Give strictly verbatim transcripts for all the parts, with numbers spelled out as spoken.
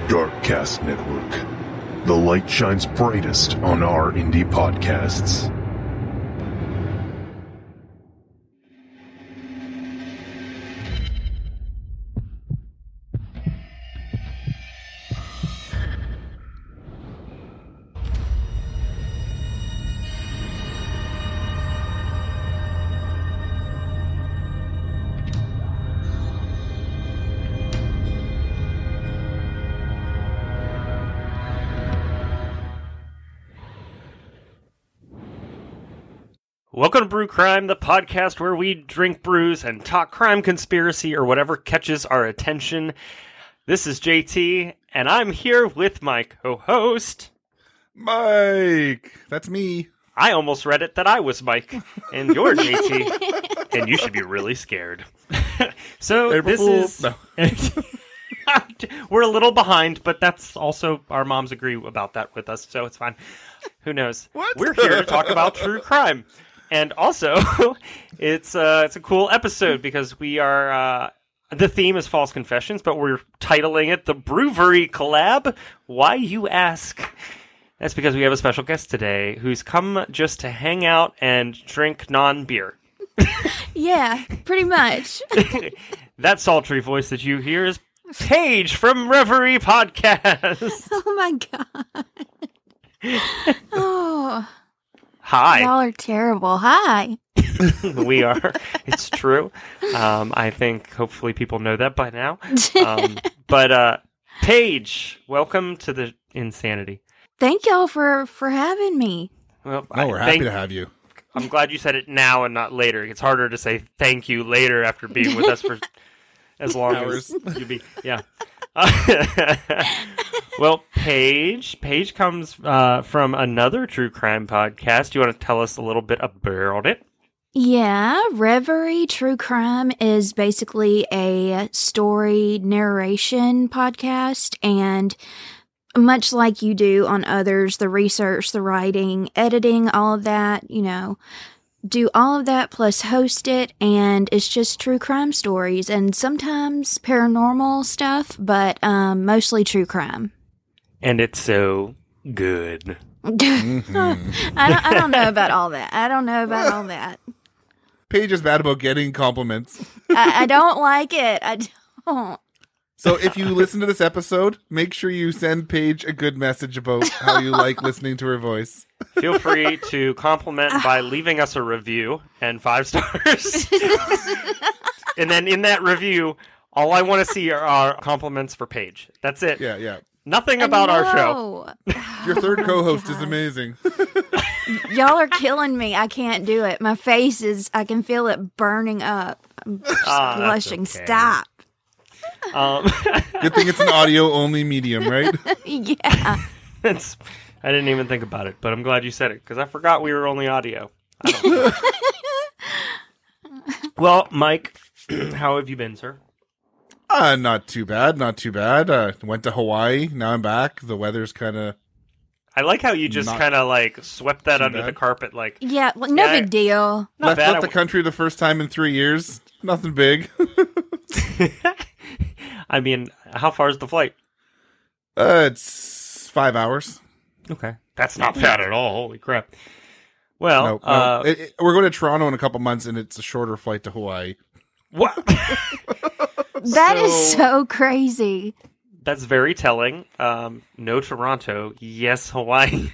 Darkcast Network. The light shines brightest on our indie podcasts. Welcome to Brew Crime, the podcast where we drink brews and talk crime, conspiracy, or whatever catches our attention. This is J T, and I'm here with my co-host, Mike. That's me. I almost read it that I was Mike, and you're J T, and you should be really scared. So April this Fools. is... No. We're a little behind, but that's also, our moms agree about that with us, so it's fine. Who knows? What? We're here to talk about true crime. And also, it's uh, it's a cool episode because we are, uh, the theme is False Confessions, but we're titling it the Brewery Collab. Why, you ask? That's because we have a special guest today who's come just to hang out and drink non-beer. Yeah, pretty much. That sultry voice that you hear is Paige from Reverie Podcast. Oh my god. Oh. Hi. Y'all are terrible. Hi. We are. It's true. Um, I think hopefully people know that by now. Um, but uh, Paige, welcome to the insanity. Thank y'all for, for having me. Well, No, I we're happy thank- to have you. I'm glad you said it now and not later. It's harder to say thank you later after being with us for as long Hours. as you be. Yeah. Uh, well, Paige, Paige comes uh, from another true crime podcast. You want to tell us a little bit about it? Yeah, Reverie True Crime is basically a story narration podcast, and much like you do on others, the research, the writing, editing, all of that, you know, do all of that plus host it, and it's just true crime stories and sometimes paranormal stuff, but um, mostly true crime. And it's so good. Mm-hmm. I don't, I don't know about all that. I don't know about all that. Paige is bad about getting compliments. I, I don't like it. I don't. So if you listen to this episode, make sure you send Paige a good message about how you like listening to her voice. Feel free to compliment by leaving us a review and five stars. And then in that review, all I want to see are, are compliments for Paige. That's it. Yeah, yeah. Nothing about our show. show. Your third Oh my co-host is God. amazing. Y'all are killing me. I can't do it. My face is, I can feel it burning up. I'm just Ah, that's blushing. okay. Stop. Um, Good thing it's an audio-only medium, right? Yeah. it's, I didn't even think about it, but I'm glad you said it because I forgot we were only audio. I don't know. Well, Mike, how have you been, sir? Uh, not too bad, not too bad. Uh, went to Hawaii, now I'm back. The weather's kind of... I like how you just Not kind of like swept that too under bad. the carpet. Like, Yeah. Well, no Yeah, I- big deal. not Left bad. out I the w- country the first time in three years. Nothing big. I mean, how far is the flight? Uh, it's five hours. Okay. That's not bad at all. Holy crap. Well, No, no. uh, It- it- we're going to Toronto in a couple months, and it's a shorter flight to Hawaii. what? That is So- so crazy. That's very telling. Um, no Toronto. Yes, Hawaii.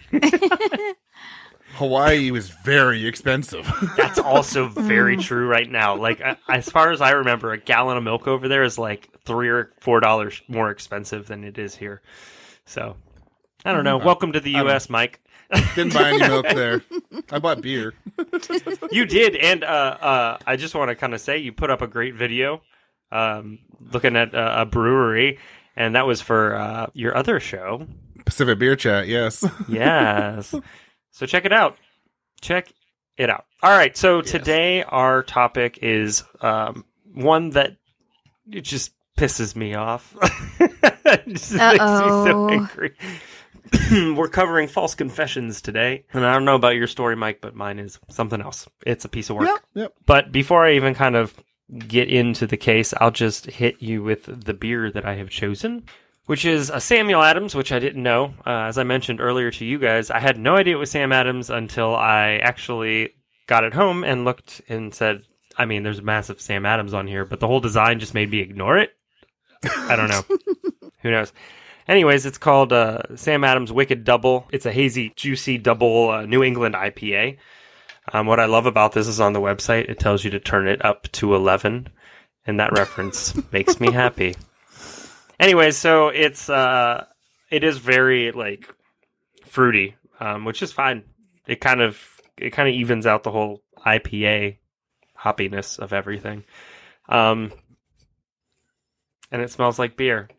Hawaii was very expensive. That's also very true right now. Like, I, as far as I remember, a gallon of milk over there is like three or four dollars more expensive than it is here. So, I don't know. Welcome to the U S, Mike. Didn't buy any milk there. I bought beer. You did, and uh, uh, I just want to kind of say you put up a great video, um, looking at uh, a brewery, and that was for uh, your other show. Pacific Beer Chat, yes. Yes. So check it out. Check it out. All right. So Yes. today our topic is um, one that it just pisses me off. It just makes me so Uh-oh. angry. We're covering false confessions today. And I don't know about your story, Mike, but mine is something else. It's a piece of work. Yep, yep. But before I even kind of get into the case, I'll just hit you with the beer that I have chosen, which is a Samuel Adams, which I didn't know. Uh, as I mentioned earlier to you guys, I had no idea it was Sam Adams until I actually got it home and looked and said, I mean, there's a massive Sam Adams on here, but the whole design just made me ignore it. I don't know. Who knows? Anyways, it's called uh, Sam Adams Wicked Double. It's a hazy, juicy double uh, New England I P A. Um, what I love about this is on the website, it tells you to turn it up to eleven, and that reference makes me happy. Anyways, so it's uh, it is very like fruity, um, which is fine. It kind of it kind of evens out the whole I P A hoppiness of everything. Um, and it smells like beer.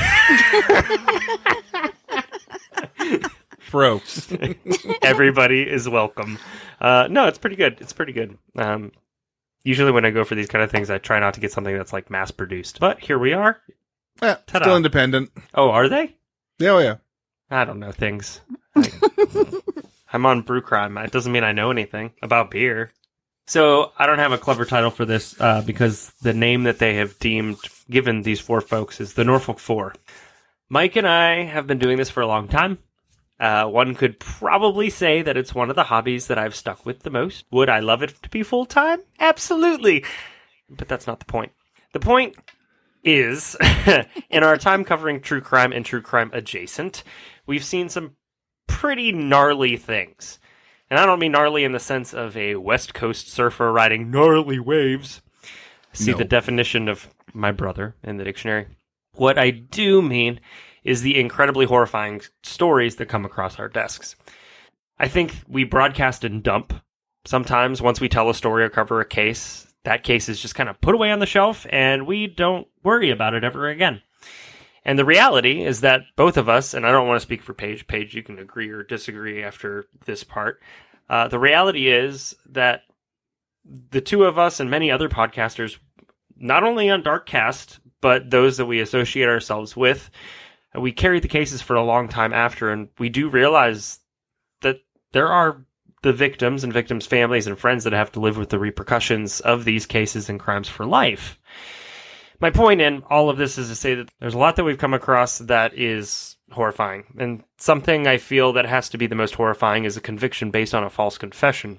Bro. Everybody is welcome. Uh, no, it's pretty good. It's pretty good. Um, usually when I go for these kind of things, I try not to get something that's like mass produced. But here we are. Yeah, Ta-da. still independent. Oh, are they? Yeah, oh yeah. I don't know things. I, I'm on Brew Crime. It doesn't mean I know anything about beer. So I don't have a clever title for this uh, because the name that they have deemed given these four folks is the Norfolk Four. Mike and I have been doing this for a long time. Uh, one could probably say that it's one of the hobbies that I've stuck with the most. Would I love it to be full-time? Absolutely. But that's not the point. The point is, in our time covering true crime and true crime adjacent, we've seen some pretty gnarly things. And I don't mean gnarly in the sense of a West Coast surfer riding gnarly waves. See No. the definition of my brother in the dictionary. What I do mean is the incredibly horrifying stories that come across our desks. I think we broadcast and dump. Sometimes once we tell a story or cover a case, that case is just kind of put away on the shelf and we don't worry about it ever again. And the reality is that both of us, and I don't want to speak for Paige, Paige, you can agree or disagree after this part. Uh, the reality is that the two of us and many other podcasters, not only on Darkcast, but those that we associate ourselves with, we carry the cases for a long time after, and we do realize that there are the victims and victims' families and friends that have to live with the repercussions of these cases and crimes for life. My point in all of this is to say that there's a lot that we've come across that is horrifying, and something I feel that has to be the most horrifying is a conviction based on a false confession.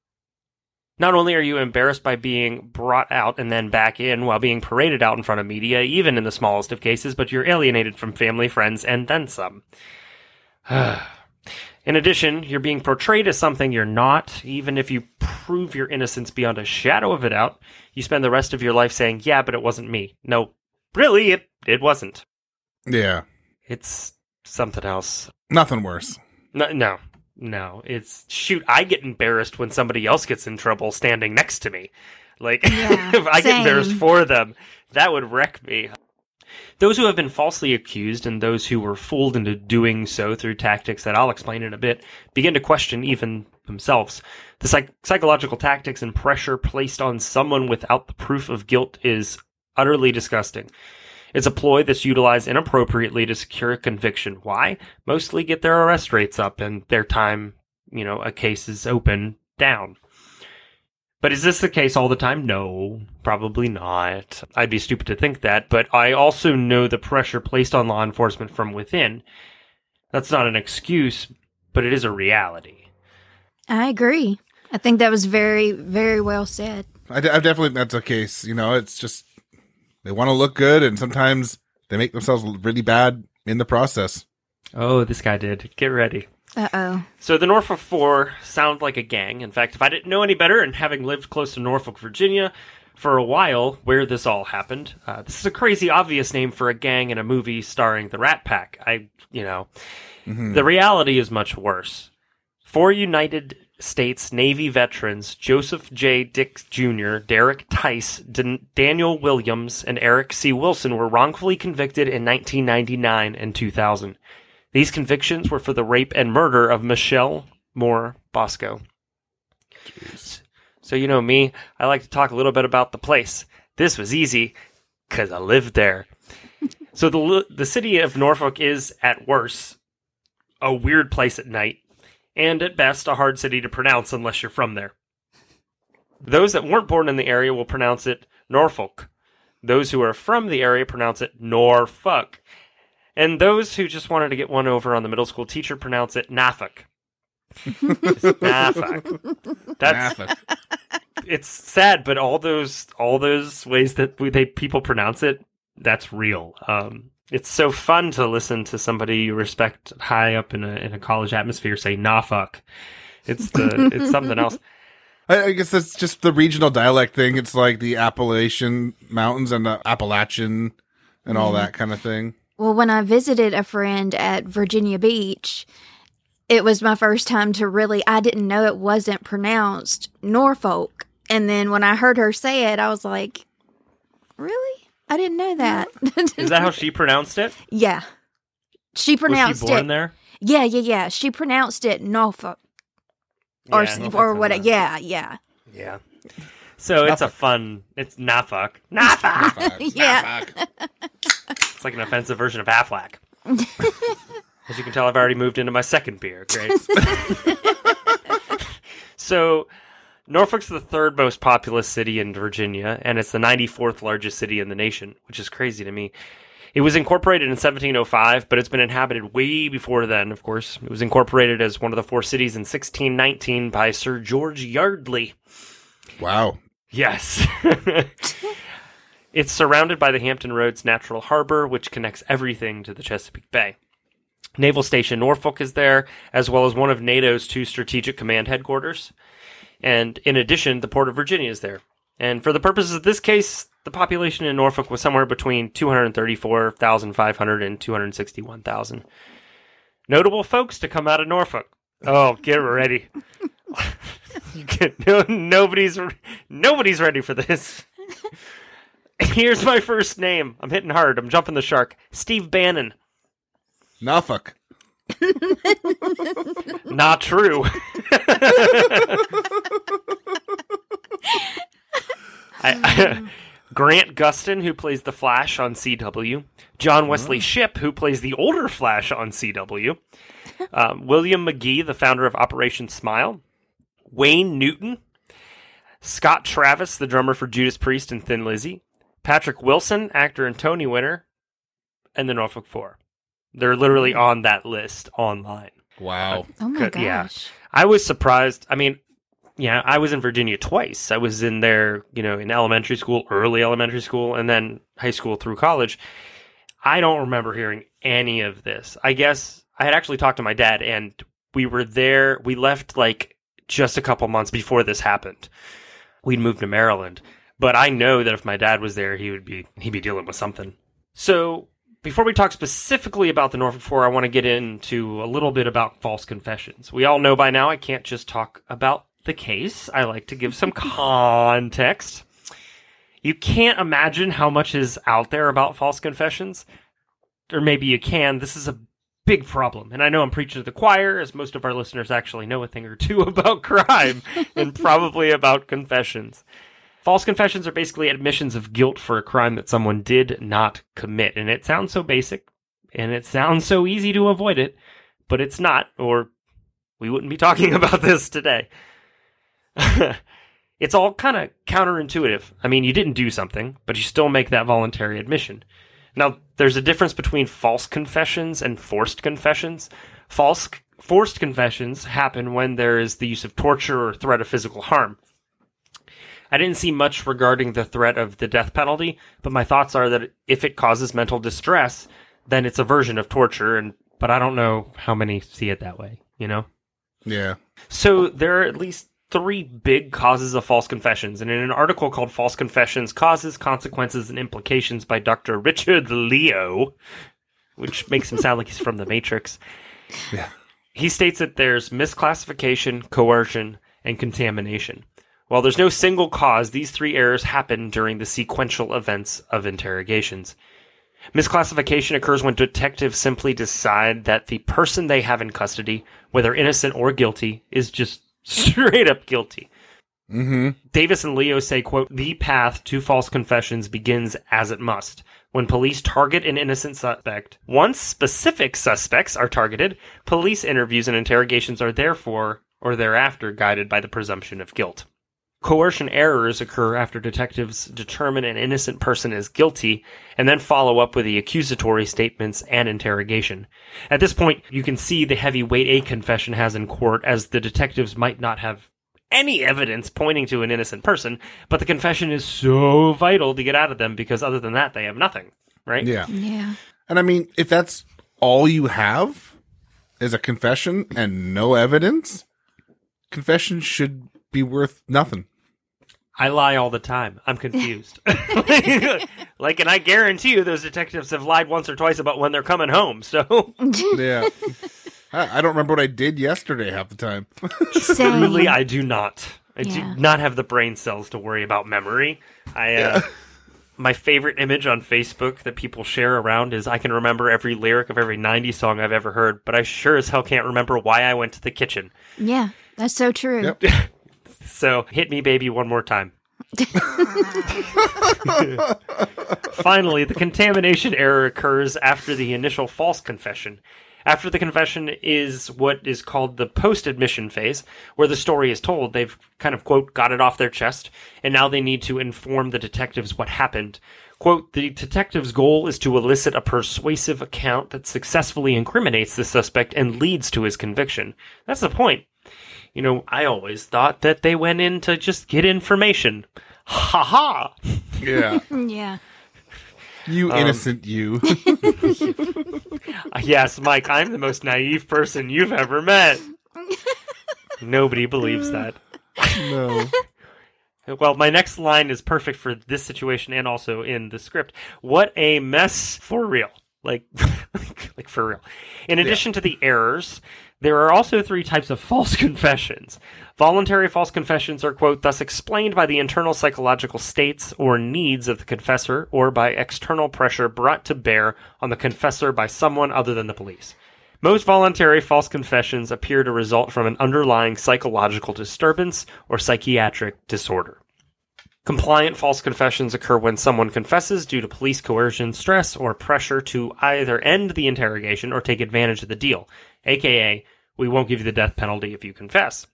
Not only are you embarrassed by being brought out and then back in while being paraded out in front of media, even in the smallest of cases, but you're alienated from family, friends, and then some. In addition, you're being portrayed as something you're not, even if you prove your innocence beyond a shadow of a doubt. You spend the rest of your life saying, yeah, but it wasn't me. No, really, it, it wasn't. Yeah. It's something else. Nothing worse. No, no, no. It's, shoot, I get embarrassed when somebody else gets in trouble standing next to me. Like, Yeah, if I get same. embarrassed for them, that would wreck me. Those who have been falsely accused and those who were fooled into doing so through tactics that I'll explain in a bit begin to question even themselves. The psych- psychological tactics and pressure placed on someone without the proof of guilt is utterly disgusting. It's a ploy that's utilized inappropriately to secure a conviction. Why? Mostly get their arrest rates up and their time, you know, a case is open down. But is this the case all the time? No, probably not. I'd be stupid to think that, but I also know the pressure placed on law enforcement from within. That's not an excuse, but it is a reality. I agree. I think that was very, very well said. I, d- I definitely think that's a case. You know, it's just they want to look good, and sometimes they make themselves really bad in the process. Oh, this guy did. Get ready. Uh-oh. So the Norfolk Four sound like a gang. In fact, if I didn't know any better, and having lived close to Norfolk, Virginia for a while, where this all happened, uh, this is a crazy obvious name for a gang in a movie starring the Rat Pack. I, you know, Mm-hmm. the reality is much worse. Four United States Navy veterans, Joseph J. Dick Junior, Derek Tice, Dan- Daniel Williams, and Eric C. Wilson were wrongfully convicted in nineteen ninety-nine and two thousand. These convictions were for the rape and murder of Michelle Moore Bosco. Jeez. So you know me, I like to talk a little bit about the place. This was easy, because I lived there. So the the city of Norfolk is, at worst, a weird place at night, and at best, a hard city to pronounce unless you're from there. Those that weren't born in the area will pronounce it Norfolk. Those who are from the area pronounce it Norfolk. And those who just wanted to get one over on the middle school teacher pronounce it Norfolk. Norfolk. That's Norfolk. It's sad, but all those all those ways that we, they people pronounce it, that's real. Um, it's so fun to listen to somebody you respect high up in a in a college atmosphere say Norfolk. It's the it's something else. I, I guess that's just the regional dialect thing. It's like the Appalachian Mountains and the Appalachian and all that kind of thing. Well, when I visited a friend at Virginia Beach, it was my first time to really, I didn't know it wasn't pronounced Norfolk. And then when I heard her say it, I was like, really? I didn't know that. Is that how she pronounced it? Yeah. She pronounced Was she born it. there? Yeah, yeah, yeah. She pronounced it Norfolk. Or, Yeah, s- Norfolk or sounds what? right. Yeah, yeah. Yeah. So it's a fun. It's Norfolk. Norfolk. Yeah. It's like an offensive version of Aflac. As you can tell, I've already moved into my second beer. Great. So, Norfolk's the third most populous city in Virginia, and it's the ninety-fourth largest city in the nation, which is crazy to me. It was incorporated in seventeen oh five, but it's been inhabited way before then, of course. It was incorporated as one of the four cities in sixteen nineteen by Sir George Yardley. Wow. Yes. It's surrounded by the Hampton Roads Natural Harbor, which connects everything to the Chesapeake Bay. Naval Station Norfolk is there, as well as one of NATO's two strategic command headquarters. And in addition, the Port of Virginia is there. And for the purposes of this case, the population in Norfolk was somewhere between two hundred thirty-four thousand five hundred and two hundred sixty-one thousand. Notable folks to come out of Norfolk. Oh, get ready. You get, no, nobody's nobody's ready for this. Here's my first name. I'm hitting hard. I'm jumping the shark. Steve Bannon. Norfolk. Not true. I, I, Grant Gustin, who plays the Flash on C W. John Wesley Shipp, who plays the older Flash on C W. Um, William McGee, the founder of Operation Smile. Wayne Newton. Scott Travis, the drummer for Judas Priest and Thin Lizzy. Patrick Wilson, actor and Tony winner. And the Norfolk Four. They're literally on that list online. Wow. Oh my Good, gosh. yeah. I was surprised. I mean, yeah, I was in Virginia twice. I was in there, you know, in elementary school, early elementary school, and then high school through college. I don't remember hearing any of this. I guess I had actually talked to my dad, and we were there. We left like just a couple months before this happened. We'd moved to Maryland, but I know that if my dad was there, he would be he'd be dealing with something. So before we talk specifically about the Norfolk Four, I want to get into a little bit about false confessions. We all know by now I can't just talk about the case. I like to give some context. You can't imagine how much is out there about false confessions. Or maybe you can. This is a big problem. And I know I'm preaching to the choir, as most of our listeners actually know a thing or two about crime and probably about confessions. False confessions are basically admissions of guilt for a crime that someone did not commit. And it sounds so basic, and it sounds so easy to avoid it, but it's not, or we wouldn't be talking about this today. It's all kind of counterintuitive. I mean, you didn't do something, but you still make that voluntary admission. Now, there's a difference between false confessions and forced confessions. False, forced confessions happen when there is the use of torture or threat of physical harm. I didn't see much regarding the threat of the death penalty, but my thoughts are that if it causes mental distress, then it's a version of torture, and but I don't know how many see it that way, you know? Yeah. So there are at least three big causes of false confessions, and in an article called False Confessions, Causes, Consequences, and Implications by Doctor Richard Leo, which makes him sound like he's from The Matrix, Yeah. he states that there's misclassification, coercion, and contamination. While there's no single cause, these three errors happen during the sequential events of interrogations. Misclassification occurs when detectives simply decide that the person they have in custody, whether innocent or guilty, is just straight up guilty. Mm-hmm. Davis and Leo say, quote, "The path to false confessions begins as it must. When police target an innocent suspect, once specific suspects are targeted, police interviews and interrogations are therefore or thereafter guided by the presumption of guilt." Coercion errors occur after detectives determine an innocent person is guilty and then follow up with the accusatory statements and interrogation. At this point, you can see the heavy weight a confession has in court, as the detectives might not have any evidence pointing to an innocent person, but the confession is so vital to get out of them because other than that, they have nothing, right? Yeah. Yeah. And I mean, if that's all you have is a confession and no evidence, confession should be worth nothing. I lie all the time. I'm confused. Like, and I guarantee you those detectives have lied once or twice about when they're coming home, so... Yeah. I, I don't remember what I did yesterday half the time. Same. Truly, I do not. I Yeah. do not have the brain cells to worry about memory. I, uh, my favorite image on Facebook that people share around is I can remember every lyric of every nineties song I've ever heard, but I sure as hell can't remember why I went to the kitchen. Yeah, that's so true. Yep. So, hit me, baby, one more time. Finally, the contamination error occurs after the initial false confession. After the confession is what is called the post-admission phase, where the story is told. They've kind of, quote, got it off their chest, and now they need to inform the detectives what happened. Quote, the detective's goal is to elicit a persuasive account that successfully incriminates the suspect and leads to his conviction. That's the point. You know, I always thought that they went in to just get information. Ha ha! Yeah. Yeah. You Um, innocent you. Yes, Mike, I'm the most naive person you've ever met. Nobody believes that. No. Well, my next line is perfect for this situation and also in the script. What a mess for real. Like, like for real. In addition to the errors, there are also three types of false confessions. Voluntary false confessions are, quote, thus explained by the internal psychological states or needs of the confessor or by external pressure brought to bear on the confessor by someone other than the police. Most voluntary false confessions appear to result from an underlying psychological disturbance or psychiatric disorder. Compliant false confessions occur when someone confesses due to police coercion, stress, or pressure to either end the interrogation or take advantage of the deal, aka, we won't give you the death penalty if you confess.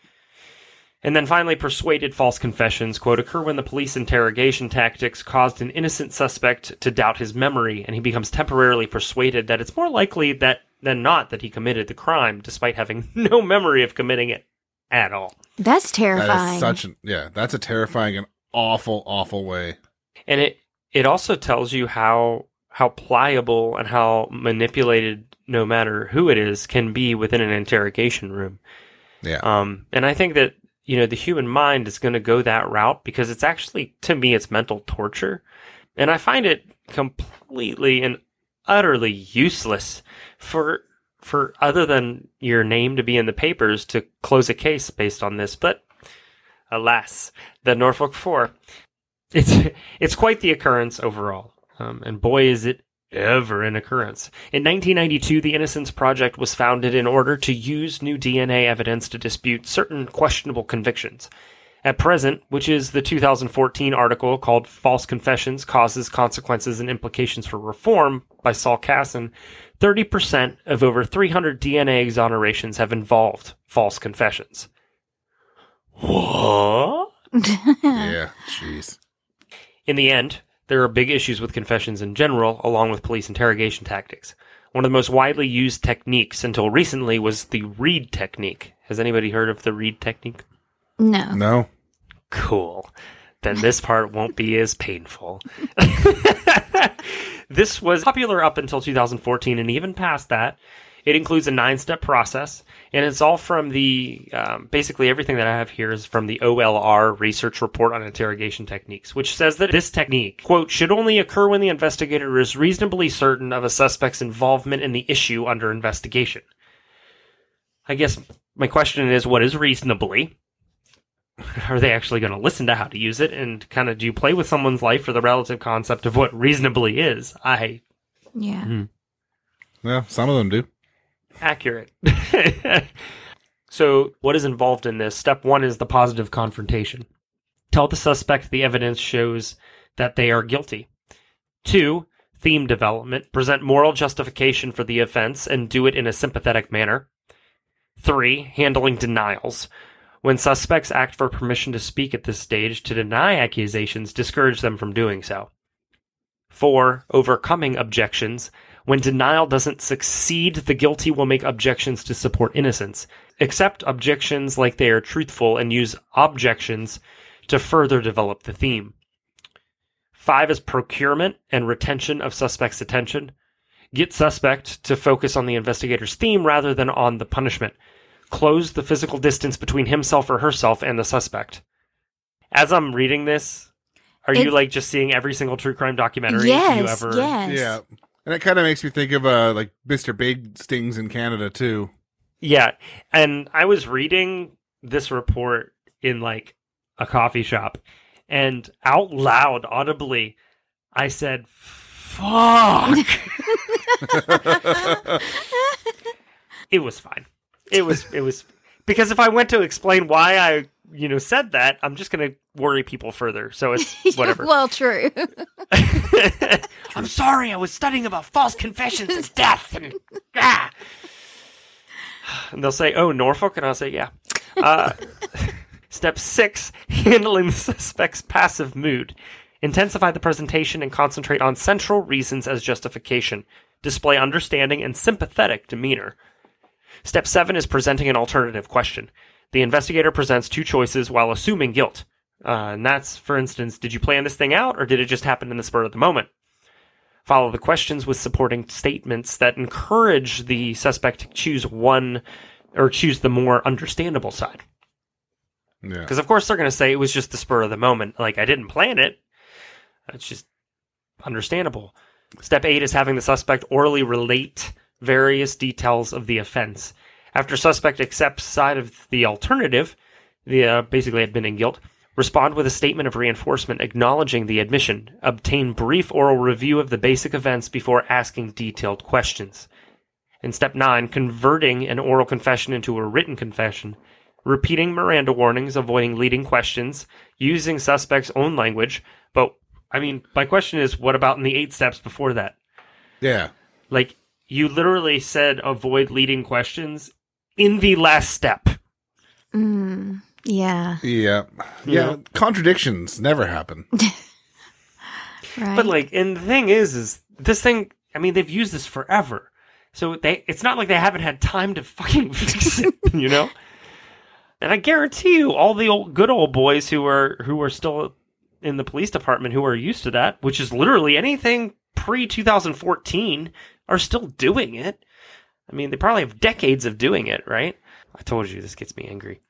And then finally, persuaded false confessions, quote, occur when the police interrogation tactics caused an innocent suspect to doubt his memory, and he becomes temporarily persuaded that it's more likely that than not that he committed the crime, despite having no memory of committing it at all. That's That terrifying. is such an, yeah, that's a terrifying and awful, awful way. And it it also tells you how how pliable and how manipulated, no matter who it is, can be within an interrogation room. Yeah. Um, and I think that, you know, the human mind is going to go that route because it's actually, to me, it's mental torture. And I find it completely and utterly useless for for other than your name to be in the papers to close a case based on this. But alas, the Norfolk Four, it's it's quite the occurrence overall. Um, and boy, is it ever an occurrence. In nineteen ninety-two, the Innocence Project was founded in order to use new D N A evidence to dispute certain questionable convictions. At present, which is the two thousand fourteen article called False Confessions Causes, Consequences, and Implications for Reform by Saul Kassan, thirty percent of over three hundred D N A exonerations have involved false confessions. What? Yeah. Jeez. In the end, there are big issues with confessions in general, along with police interrogation tactics. One of the most widely used techniques until recently was the Reid technique. Has anybody heard of the Reid technique? No. No. Cool. Then this part won't be as painful. This was popular up until two thousand fourteen, and even past that. It includes a nine-step process, and it's all from the, um, basically everything that I have here is from the O L R Research Report on Interrogation Techniques, which says that this technique, quote, should only occur when the investigator is reasonably certain of a suspect's involvement in the issue under investigation. I guess my question is, what is reasonably? Are they actually going to listen to how to use it? And kind of, do you play with someone's life for the relative concept of what reasonably is? I... Yeah. Mm. Yeah, some of them do. Accurate. So, what is involved in this? Step one is the positive confrontation. Tell the suspect the evidence shows that they are guilty. Two, theme development. Present moral justification for the offense and do it in a sympathetic manner. Three, handling denials. When suspects act for permission to speak at this stage, to deny accusations discourage them from doing so. Four, overcoming objections. When denial doesn't succeed, the guilty will make objections to support innocence. Accept objections like they are truthful and use objections to further develop the theme. Five is procurement and retention of suspect's attention. Get suspect to focus on the investigator's theme rather than on the punishment. Close the physical distance between himself or herself and the suspect. As I'm reading this, are you It's- like just seeing every single true crime documentary Yes, you ever? yes. Yeah. And it kind of makes me think of uh, like Mister Big Stings in Canada, too. Yeah. And I was reading this report in like a coffee shop, and out loud, audibly, I said, fuck. It was fine. It was, it was, because if I went to explain why I, you know, said that, I'm just going to worry people further. So it's whatever. Well, true. I'm sorry, I was studying about false confessions and death. And, ah. and they'll say, oh, Norfolk? And I'll say, yeah. Uh, step six, handling the suspect's passive mood. Intensify the presentation and concentrate on central reasons as justification. Display understanding and sympathetic demeanor. Step seven is presenting an alternative question. The investigator presents two choices while assuming guilt. Uh, and that's, for instance, did you plan this thing out or did it just happen in the spur of the moment? Follow the questions with supporting statements that encourage the suspect to choose one or choose the more understandable side. Yeah. Because, of course, they're going to say it was just the spur of the moment. Like, I didn't plan it. It's just understandable. Step eight is having the suspect orally relate various details of the offense. After suspect accepts side of the alternative, the uh, basically admitting guilt, respond with a statement of reinforcement acknowledging the admission. Obtain brief oral review of the basic events before asking detailed questions. In step nine, converting an oral confession into a written confession. Repeating Miranda warnings, avoiding leading questions, using suspect's own language. But, I mean, my question is, what about in the eight steps before that? Yeah. Like, you literally said avoid leading questions in the last step. Mm, yeah. Yeah. Yeah. Yeah. Contradictions never happen. Right. But, like, and the thing is, is this thing, I mean, they've used this forever. So they, it's not like they haven't had time to fucking fix it, you know? And I guarantee you, all the old, good old boys who are who are still in the police department who are used to that, which is literally anything pre twenty fourteen, are still doing it. I mean, they probably have decades of doing it, right? I told you, this gets me angry.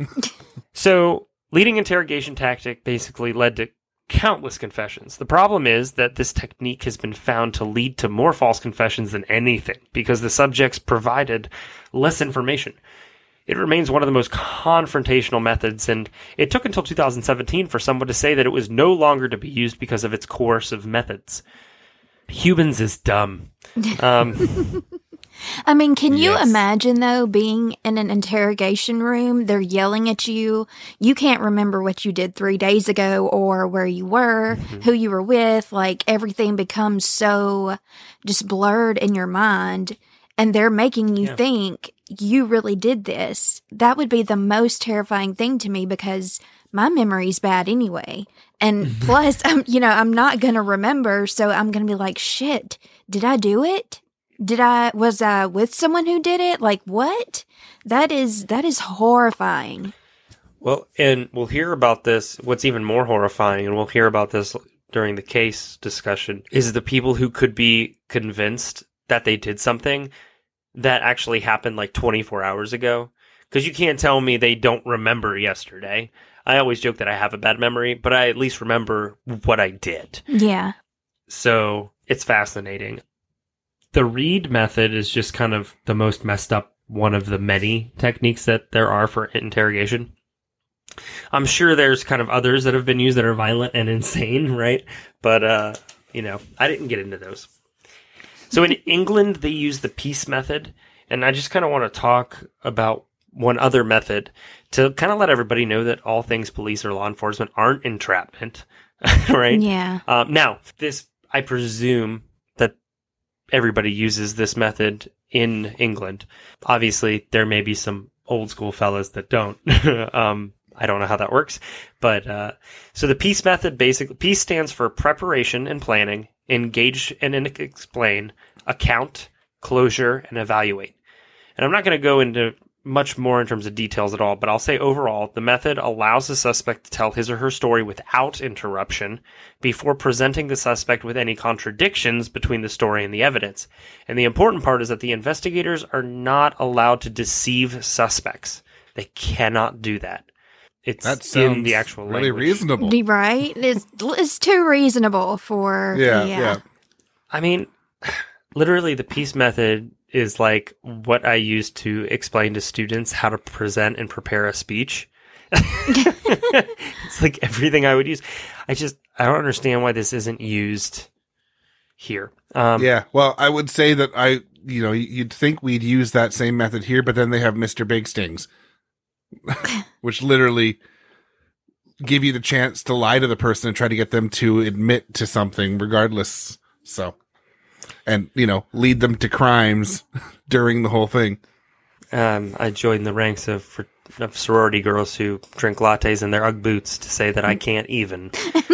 So, leading interrogation tactic basically led to countless confessions. The problem is that this technique has been found to lead to more false confessions than anything, because the subjects provided less information. It remains one of the most confrontational methods, and it took until two thousand seventeen for someone to say that it was no longer to be used because of its coercive methods. Humans is dumb. Um, I mean, can you Yes. imagine, though, being in an interrogation room? They're yelling at you. You can't remember what you did three days ago or where you were, who you were with. Like, everything becomes so just blurred in your mind. And they're making you Yeah. think you really did this. That would be the most terrifying thing to me because my memory's bad anyway. And plus, I'm, you know, I'm not going to remember. So I'm going to be like, shit, did I do it? Did I, was I with someone who did it? Like, what? That is, that is horrifying. well, and we'll hear about this. What's even more horrifying, and we'll hear about this during the case discussion, is the people who could be convinced that they did something that actually happened like twenty-four hours ago. Because you can't tell me they don't remember yesterday. I always joke that I have a bad memory, but I at least remember what I did. Yeah. So it's fascinating. The Reed method is just kind of the most messed up one of the many techniques that there are for interrogation. I'm sure there's kind of others that have been used that are violent and insane, right? But, uh, you know, I didn't get into those. So in England, they use the peace method, and I just kind of want to talk about one other method to kind of let everybody know that all things police or law enforcement aren't entrapment, right? Yeah. Um, now, this, I presume that everybody uses this method in England. Obviously, there may be some old school fellas that don't. um, I don't know how that works, but uh, so the PEACE method basically PEACE stands for preparation and planning, engage and explain, account, closure, and evaluate. And I'm not going to go into much more in terms of details at all, but I'll say overall, the method allows the suspect to tell his or her story without interruption before presenting the suspect with any contradictions between the story and the evidence. And the important part is that the investigators are not allowed to deceive suspects. They cannot do that. It's That sounds in the actual really language. reasonable. Right? It's, it's too reasonable for. Yeah, yeah. I mean, literally the PEACE method is like what I use to explain to students how to present and prepare a speech. It's like everything I would use. I just, I don't understand why this isn't used here. Um, Yeah, well, I would say that I, you know, you'd think we'd use that same method here, but then they have Mister Big Stings, which literally give you the chance to lie to the person and try to get them to admit to something regardless. So, and, you know, lead them to crimes during the whole thing. Um, I joined the ranks of, fr- of sorority girls who drink lattes in their Ugg boots to say that I can't even.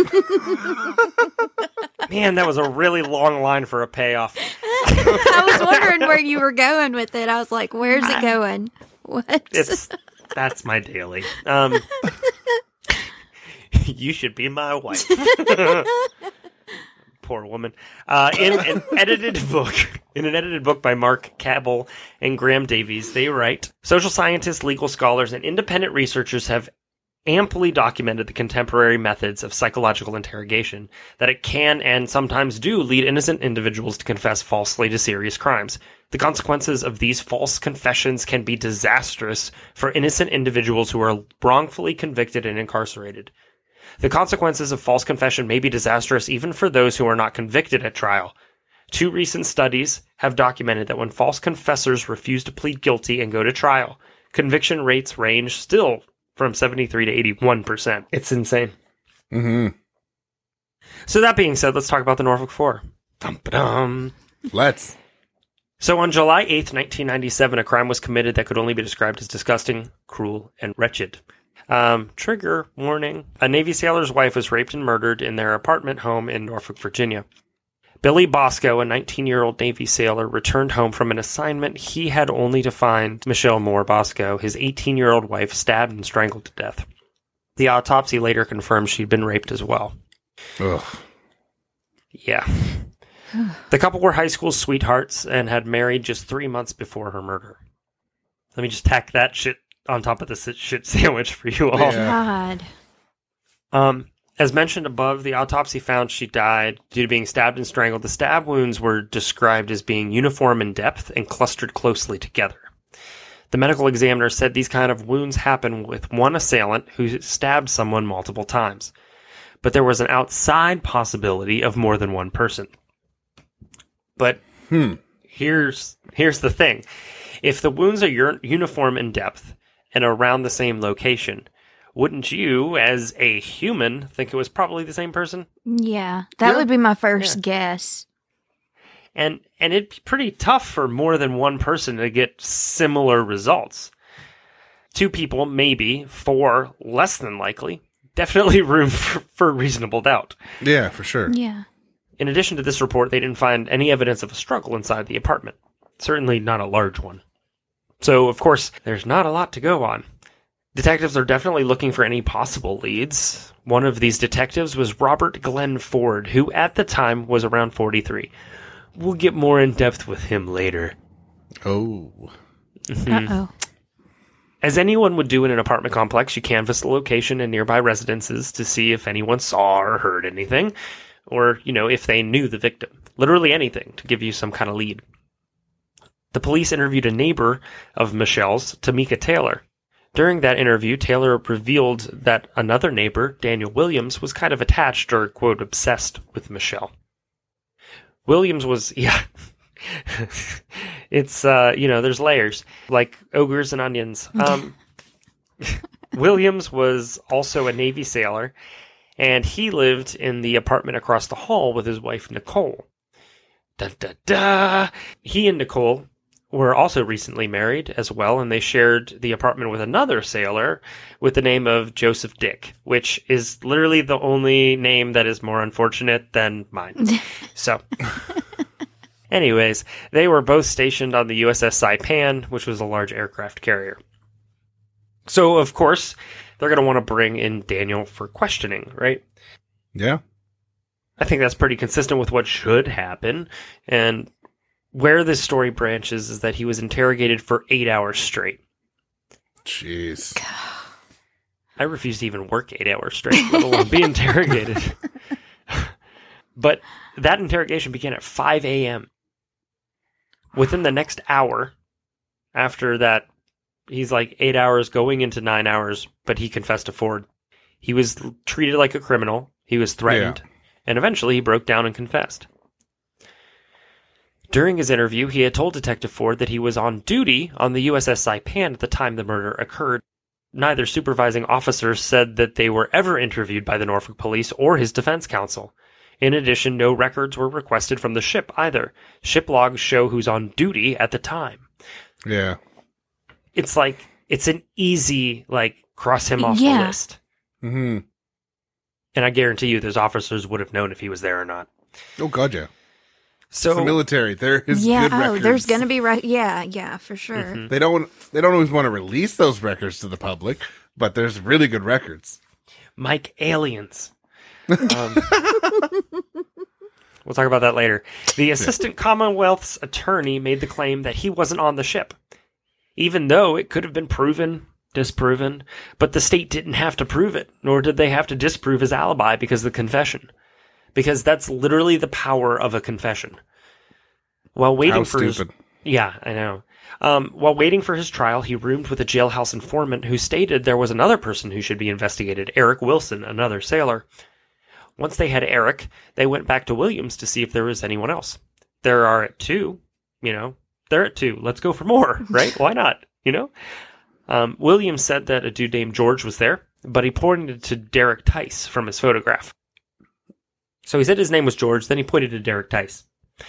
Man, that was a really long line for a payoff. I was wondering where you were going with it. I was like, where's it going? What? It's that's my daily. Um, you should be my wife. Poor woman. Uh, in an edited book, in an edited book by Mark Cabell and Graham Davies, they write, social scientists, legal scholars, and independent researchers have amply documented the contemporary methods of psychological interrogation, that it can and sometimes do lead innocent individuals to confess falsely to serious crimes. The consequences of these false confessions can be disastrous for innocent individuals who are wrongfully convicted and incarcerated. The consequences of false confession may be disastrous even for those who are not convicted at trial. Two recent studies have documented that when false confessors refuse to plead guilty and go to trial, conviction rates range still from seventy-three to eighty-one percent. It's insane. Mm-hmm. So that being said, let's talk about the Norfolk Four. Dum-ba-dum. Let's. So on July eighth, nineteen ninety-seven, a crime was committed that could only be described as disgusting, cruel, and wretched. Um, trigger warning. A Navy sailor's wife was raped and murdered in their apartment home in Norfolk, Virginia. Billy Bosco, a nineteen-year-old Navy sailor, returned home from an assignment he had only to find Michelle Moore Bosco, his eighteen-year-old wife, stabbed and strangled to death. The autopsy later confirmed she'd been raped as well. Ugh. Yeah. The couple were high school sweethearts and had married just three months before her murder. Let me just tack that shit on top of the shit sandwich for you all. Yeah. God. Um, as mentioned above, the autopsy found she died due to being stabbed and strangled. The stab wounds were described as being uniform in depth and clustered closely together. The medical examiner said these kind of wounds happen with one assailant who stabbed someone multiple times. But there was an outside possibility of more than one person. But Hmm. here's here's the thing. If the wounds are ur- uniform in depth and around the same location, wouldn't you, as a human, think it was probably the same person? Yeah, that Yeah. would be my first Yeah. guess. And and it'd be pretty tough for more than one person to get similar results. Two people, maybe. Four, less than likely. Definitely room for, for reasonable doubt. Yeah, for sure. Yeah. In addition to this report, they didn't find any evidence of a struggle inside the apartment. Certainly not a large one. So, of course, there's not a lot to go on. Detectives are definitely looking for any possible leads. One of these detectives was Robert Glenn Ford, who at the time was around forty-three. We'll get more in depth with him later. Oh. Uh-oh. As anyone would do in an apartment complex, you canvass the location and nearby residences to see if anyone saw or heard anything, or, you know, if they knew the victim. Literally anything to give you some kind of lead. The police interviewed a neighbor of Michelle's, Tamika Taylor. During that interview, Taylor revealed that another neighbor, Daniel Williams, was kind of attached or, quote, obsessed with Michelle. Williams was, yeah, it's, uh, you know, there's layers, like ogres and onions. Um, Williams was also a Navy sailor, and he lived in the apartment across the hall with his wife, Nicole. Da, da, da. He and Nicole were also recently married as well, and they shared the apartment with another sailor with the name of Joseph Dick, which is literally the only name that is more unfortunate than mine. So, anyways, they were both stationed on the U S S Saipan, which was a large aircraft carrier. So, of course, they're going to want to bring in Daniel for questioning, right? Yeah. I think that's pretty consistent with what should happen, and where this story branches is that he was interrogated for eight hours straight. Jeez. I refuse to even work eight hours straight, let alone be interrogated. But that interrogation began at five a.m. Within the next hour, after that, he's like eight hours going into nine hours, but he confessed to Ford. He was treated like a criminal. He was threatened. Yeah. And eventually he broke down and confessed. During his interview, he had told Detective Ford that he was on duty on the U S S Saipan at the time the murder occurred. Neither supervising officer said that they were ever interviewed by the Norfolk Police or his defense counsel. In addition, no records were requested from the ship either. Ship logs show who's on duty at the time. Yeah. It's like, it's an easy, like, cross him off yeah. the list. Mm-hmm. And I guarantee you those officers would have known if he was there or not. Oh, God, yeah. So it's the military. There is yeah, good oh, records. there's going to be re- yeah, yeah, for sure. Mm-hmm. They don't they don't always want to release those records to the public, but there's really good records. Mike aliens. Um, we'll talk about that later. The assistant Commonwealth's attorney made the claim that he wasn't on the ship, even though it could have been proven, disproven, but the state didn't have to prove it, nor did they have to disprove his alibi because of the confession. Because that's literally the power of a confession. While waiting How for stupid. his, yeah, I know. Um, while waiting for his trial, he roomed with a jailhouse informant who stated there was another person who should be investigated, Eric Wilson, another sailor. Once they had Eric, they went back to Williams to see if there was anyone else. There are at two, you know, they're at two. Let's go for more, right? Why not? You know? Um, Williams said that a dude named George was there, but he pointed to Derek Tice from his photograph. So he said his name was George, then he pointed to Derek Tice.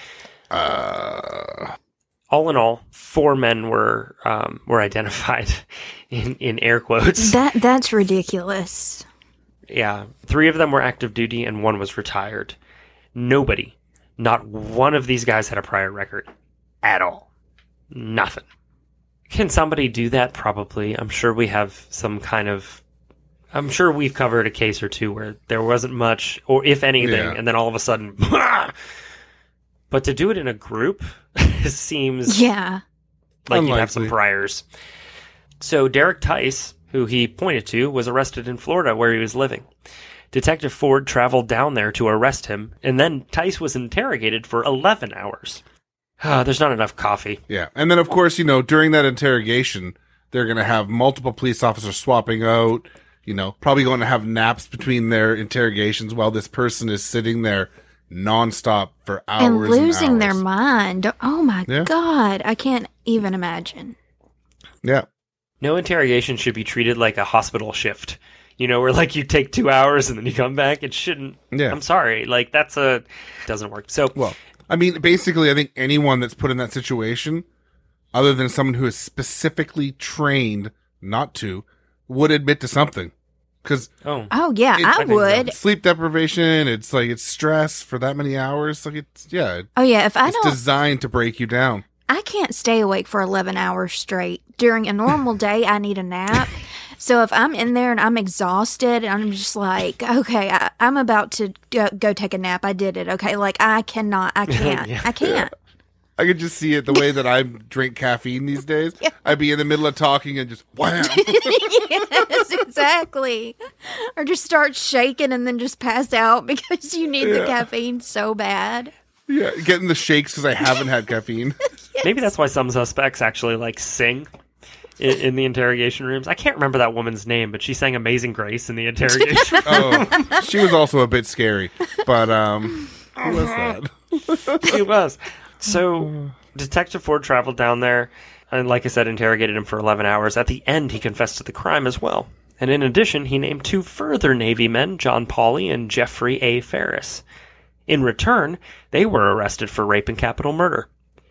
Uh... All in all, four men were um, were identified in, in air quotes. That That's ridiculous. Yeah. Three of them were active duty and one was retired. Nobody, not one of these guys had a prior record at all. Nothing. Can somebody do that? Probably. I'm sure we have some kind of... I'm sure we've covered a case or two where there wasn't much, or if anything, Yeah. and then all of a sudden... But to do it in a group seems Yeah. like you have some Unlikely. priors. So Derek Tice, who he pointed to, was arrested in Florida where he was living. Detective Ford traveled down there to arrest him, and then Tice was interrogated for eleven hours. Ah, there's not enough coffee. Yeah. And then, of course, you know, during that interrogation, they're going to have multiple police officers swapping out, you know, probably going to have naps between their interrogations while this person is sitting there nonstop for hours And losing and their hours. mind. Oh my Yeah. God. I can't even imagine. Yeah. No interrogation should be treated like a hospital shift. You know, where like you take two hours and then you come back. It shouldn't. Yeah. I'm sorry. Like that's a doesn't work. So Well, I mean, basically, I think anyone that's put in that situation, other than someone who is specifically trained not to, would admit to something. Because oh Oh, yeah, It- I I think would. sleep deprivation, it's like it's stress for that many hours. Like it's yeah, Oh, yeah. If I it's don't, designed to break you down. I can't stay awake for eleven hours straight. During a normal day, I need a nap. So if I'm in there and I'm exhausted and I'm just like, okay, I, I'm about to go, go take a nap. I did it. Okay. Like I cannot, I can't, Yeah. I can't. I could just see it the way that I drink caffeine these days. Yeah. I'd be in the middle of talking and just wham. Yes, exactly. Or just start shaking and then just pass out because you need the Yeah. caffeine so bad. Yeah, getting the shakes because I haven't had caffeine. maybe that's why some suspects actually like sing in, in the interrogation rooms. I can't remember that woman's name, but she sang "Amazing Grace" in the interrogation room. Oh, she was also a bit scary, but um, who was that? She was. So Detective Ford traveled down there and, like I said, interrogated him for eleven hours. At the end, he confessed to the crime as well. And in addition, he named two further Navy men, John Pauley and Jeffrey A. Ferris. In return, they were arrested for rape and capital murder.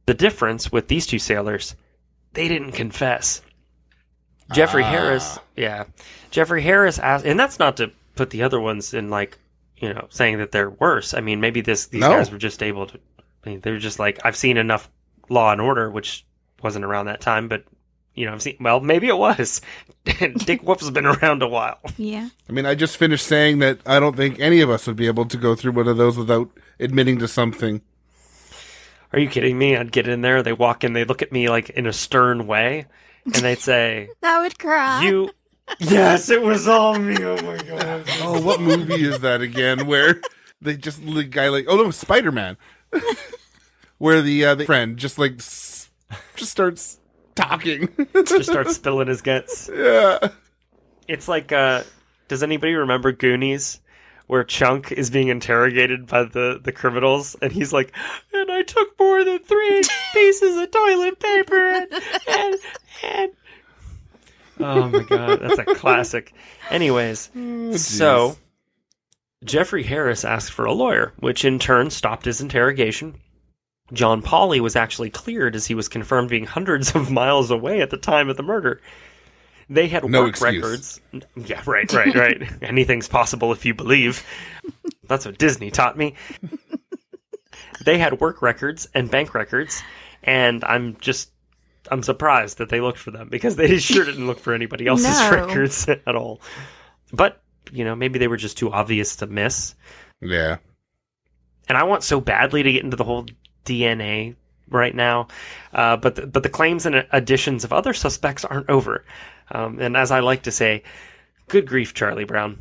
The difference with these two sailors, they didn't confess. Jeffrey Ah. Harris, yeah. Jeffrey Harris asked, and that's not to put the other ones in, like, you know, saying that they're worse. I mean, maybe this these No. guys were just able to, I mean, they're just like, I've seen enough Law and Order, which wasn't around that time, but, you know, I've seen, well, maybe it was. Dick Wolf's been around a while. Yeah. I mean, I just finished saying that I don't think any of us would be able to go through one of those without admitting to something. Are you kidding me? I'd get in there, they walk in, they look at me like in a stern way, and they'd say, I would cry. you, yes, it was all me, oh my god. Oh, what movie is that again? Where they just the guy like, oh no, Spider-Man, where the uh, the friend just like s- just starts talking. Just starts spilling his guts. Yeah. It's like, uh, does anybody remember Goonies? Where Chunk is being interrogated by the, the criminals, and he's like, and I took more than three pieces of toilet paper, and, and, and... Oh my god, that's a classic. Anyways, so, Jeffrey Harris asked for a lawyer, which in turn stopped his interrogation. John Pauley was actually cleared as he was confirmed being hundreds of miles away at the time of the murder. They had No work excuse. records. Yeah, right, right, right. Anything's possible if you believe. That's what Disney taught me. They had work records and bank records, and I'm just, I'm surprised that they looked for them, because they sure didn't look for anybody else's No. records at all. But, you know, maybe they were just too obvious to miss. Yeah. And I want so badly to get into the whole D N A right now, uh, but the, but the claims and additions of other suspects aren't over. Um, and as I like to say, good grief, Charlie Brown.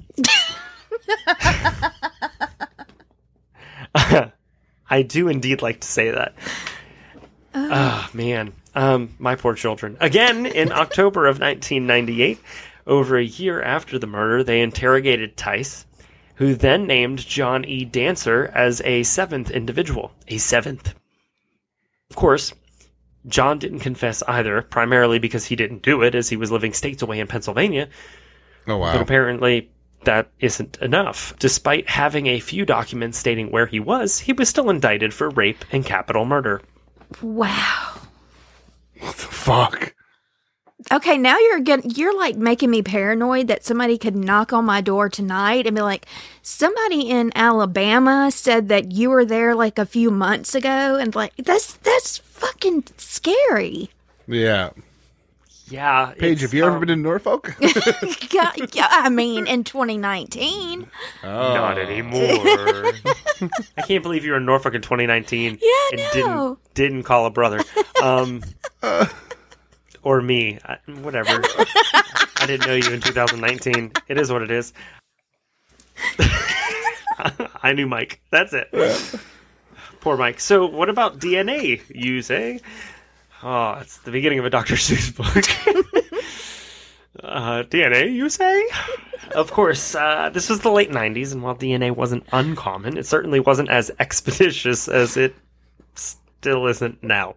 I do indeed like to say that. Oh, man. Um, my poor children. Again, in October of nineteen ninety-eight, over a year after the murder, they interrogated Tice, who then named John E. Dancer as a seventh individual. A seventh. Of course, John didn't confess either, primarily because he didn't do it, as he was living states away in Pennsylvania. Oh wow. But apparently, that isn't enough. Despite having a few documents stating where he was, he was still indicted for rape and capital murder. Wow. What the fuck? Okay, now you're getting, you're like making me paranoid that somebody could knock on my door tonight and be like, somebody in Alabama said that you were there like a few months ago, and like that's that's fucking scary. Yeah. Yeah. Paige, it's, have you ever um, been in Norfolk? yeah, yeah, I mean, in twenty nineteen. Oh. Not anymore. I can't believe you were in Norfolk in twenty nineteen Yeah, and no. didn't didn't call a brother. Um, or me. I, whatever. I didn't know you in two thousand nineteen. It is what it is. I knew Mike. That's it. Poor Mike. So what about D N A use, eh? Oh, it's the beginning of a Doctor Seuss book. uh, D N A, you say? Of course, uh, this was the late nineties, and while D N A wasn't uncommon, it certainly wasn't as expeditious as it still isn't now.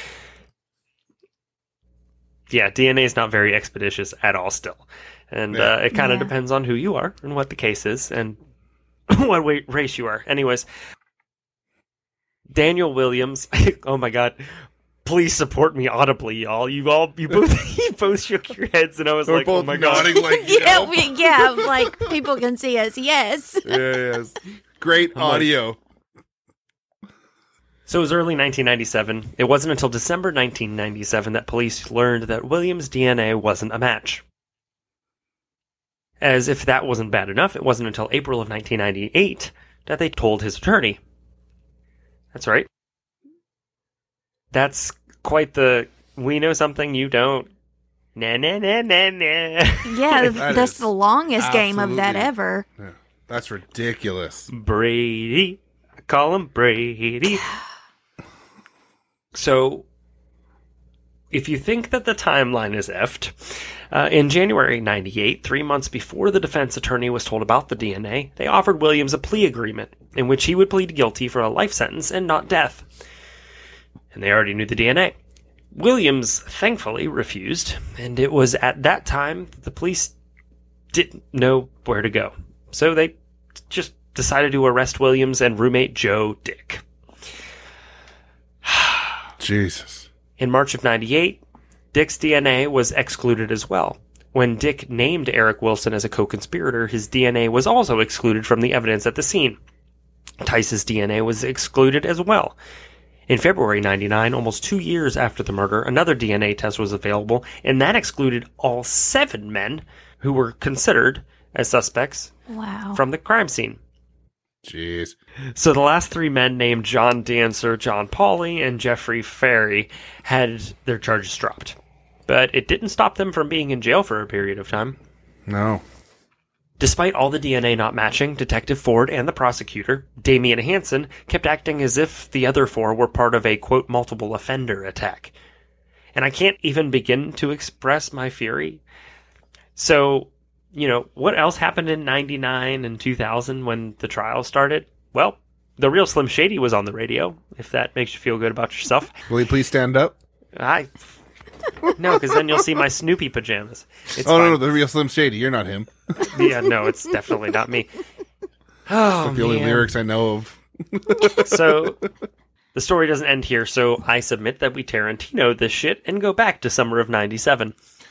Yeah, D N A is not very expeditious at all still. And Yeah. uh, it kind of Yeah. depends on who you are and what the case is and what wa- race you are. Anyways, Daniel Williams, oh my god, please support me audibly, y'all. You all, you both, you both shook your heads, and I was We're like, oh both my god. nodding like, you Yeah, know. we, yeah, like people can see us. Yes. Yeah, yes. Great I'm like- audio. So it was early nineteen ninety-seven. It wasn't until December nineteen ninety-seven that police learned that Williams' D N A wasn't a match. As if that wasn't bad enough, it wasn't until April of nineteen ninety-eight that they told his attorney. That's right. That's quite the we know something you don't. Nah, nah, nah, nah, nah. Yeah, That that's is the longest game of that absolutely- ever. Yeah, that's ridiculous. Brady. I call him Brady. So, if you think that the timeline is effed, uh, in January ninety-eight, three months before the defense attorney was told about the D N A, they offered Williams a plea agreement in which he would plead guilty for a life sentence and not death. And they already knew the D N A. Williams thankfully refused, and it was at that time that the police didn't know where to go. So they just decided to arrest Williams and roommate Joe Dick. Jesus. In March of ninety-eight, Dick's D N A was excluded as well. When Dick named Eric Wilson as a co-conspirator, his D N A was also excluded from the evidence at the scene. Tice's D N A was excluded as well. In February ninety-nine, almost two years after the murder, another D N A test was available, and that excluded all seven men who were considered as suspects Wow. from the crime scene. Jeez. So the last three men named John Dancer, John Pauley, and Jeffrey Ferry had their charges dropped. But it didn't stop them from being in jail for a period of time. No. Despite all the D N A not matching, Detective Ford and the prosecutor, Damian Hansen, kept acting as if the other four were part of a, quote, multiple offender attack. And I can't even begin to express my fury. So, you know, what else happened in ninety-nine and two thousand when the trial started? Well, the real Slim Shady was on the radio, if that makes you feel good about yourself. Will you please stand up? I... No, because then you'll see my Snoopy pajamas. It's oh, fine. no, no, the real Slim Shady. You're not him. Yeah, no, it's definitely not me. Oh, the only man. lyrics I know of. So, the story doesn't end here, so I submit that we Tarantino this shit and go back to summer of ninety-seven.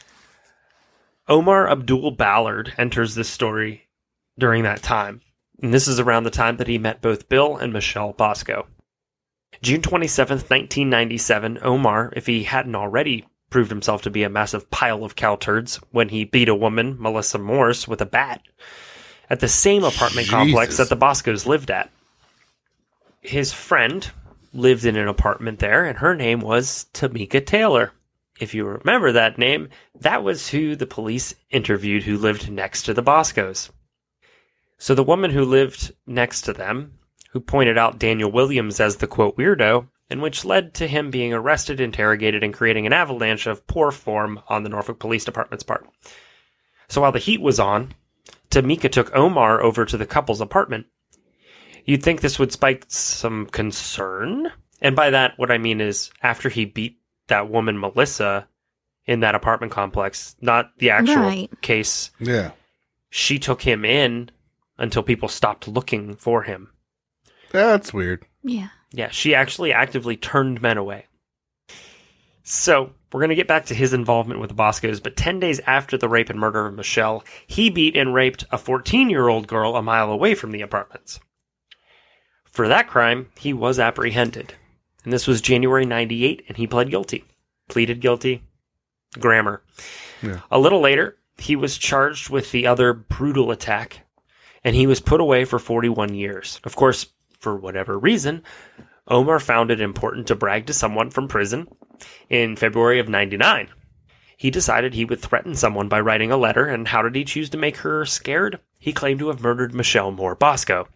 Omar Abdul Ballard enters this story during that time, and this is around the time that he met both Bill and Michelle Bosco. June twenty-seventh, nineteen ninety-seven, Omar, if he hadn't already proved himself to be a massive pile of cow turds when he beat a woman, Melissa Morse, with a bat at the same apartment Jesus. complex that the Boscos lived at. His friend lived in an apartment there, and her name was Tamika Taylor. If you remember that name, that was who the police interviewed who lived next to the Boscos. So the woman who lived next to them, who pointed out Daniel Williams as the, quote, weirdo, and which led to him being arrested, interrogated, and creating an avalanche of poor form on the Norfolk Police Department's part. So while the heat was on, Tamika took Omar over to the couple's apartment. You'd think this would spike some concern. And by that, what I mean is, after he beat that woman, Melissa, in that apartment complex, not the actual Right. case, Yeah. she took him in until people stopped looking for him. That's weird. Yeah. Yeah, she actually actively turned men away. So, we're going to get back to his involvement with the Boscos, but ten days after the rape and murder of Michelle, he beat and raped a fourteen-year-old girl a mile away from the apartments. For that crime, he was apprehended. And this was January ninety-eight, and he pled guilty. Pleaded guilty. Grammar. Yeah. A little later, he was charged with the other brutal attack, and he was put away for forty-one years. Of course, for whatever reason, Omar found it important to brag to someone from prison. In February of ninety-nine, he decided he would threaten someone by writing a letter, and how did he choose to make her scared? He claimed to have murdered Michelle Moore Bosco.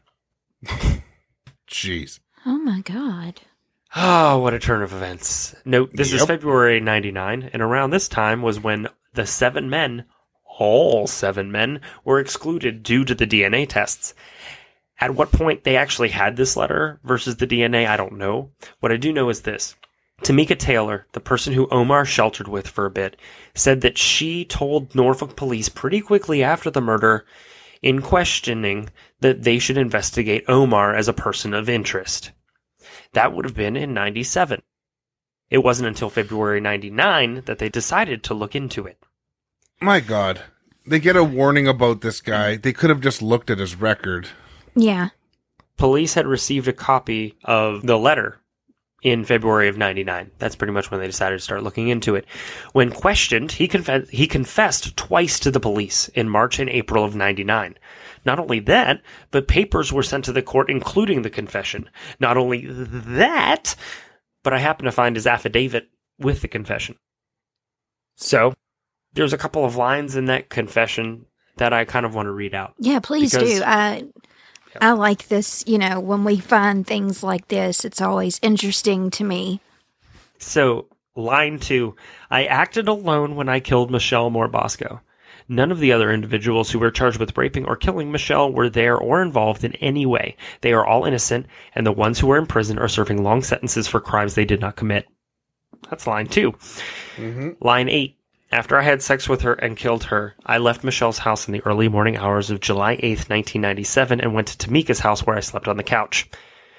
Jeez. Oh my God. Oh, what a turn of events. Note, this is Yep. February ninety-nine, and around this time was when the seven men, all seven men, were excluded due to the D N A tests. At what point they actually had this letter versus the D N A, I don't know. What I do know is this. Tamika Taylor, the person who Omar sheltered with for a bit, said that she told Norfolk police pretty quickly after the murder, in questioning, that they should investigate Omar as a person of interest. That would have been in ninety-seven. It wasn't until February ninety-nine that they decided to look into it. My God. They get a warning about this guy. They could have just looked at his record. Yeah. Police had received a copy of the letter in February of ninety-nine. That's pretty much when they decided to start looking into it. When questioned, he, conf- he confessed twice to the police in March and April of ninety-nine. Not only that, but papers were sent to the court including the confession. Not only that, but I happened to find his affidavit with the confession. So, there's a couple of lines in that confession that I kind of want to read out. Yeah, please Because- do. I I like this, you know, when we find things like this, it's always interesting to me. So, line two, I acted alone when I killed Michelle Moore Bosco. None of the other individuals who were charged with raping or killing Michelle were there or involved in any way. They are all innocent, and the ones who are in prison are serving long sentences for crimes they did not commit. That's line two. Mm-hmm. Line eight. After I had sex with her and killed her, I left Michelle's house in the early morning hours of July eighth, nineteen ninety-seven, and went to Tamika's house where I slept on the couch.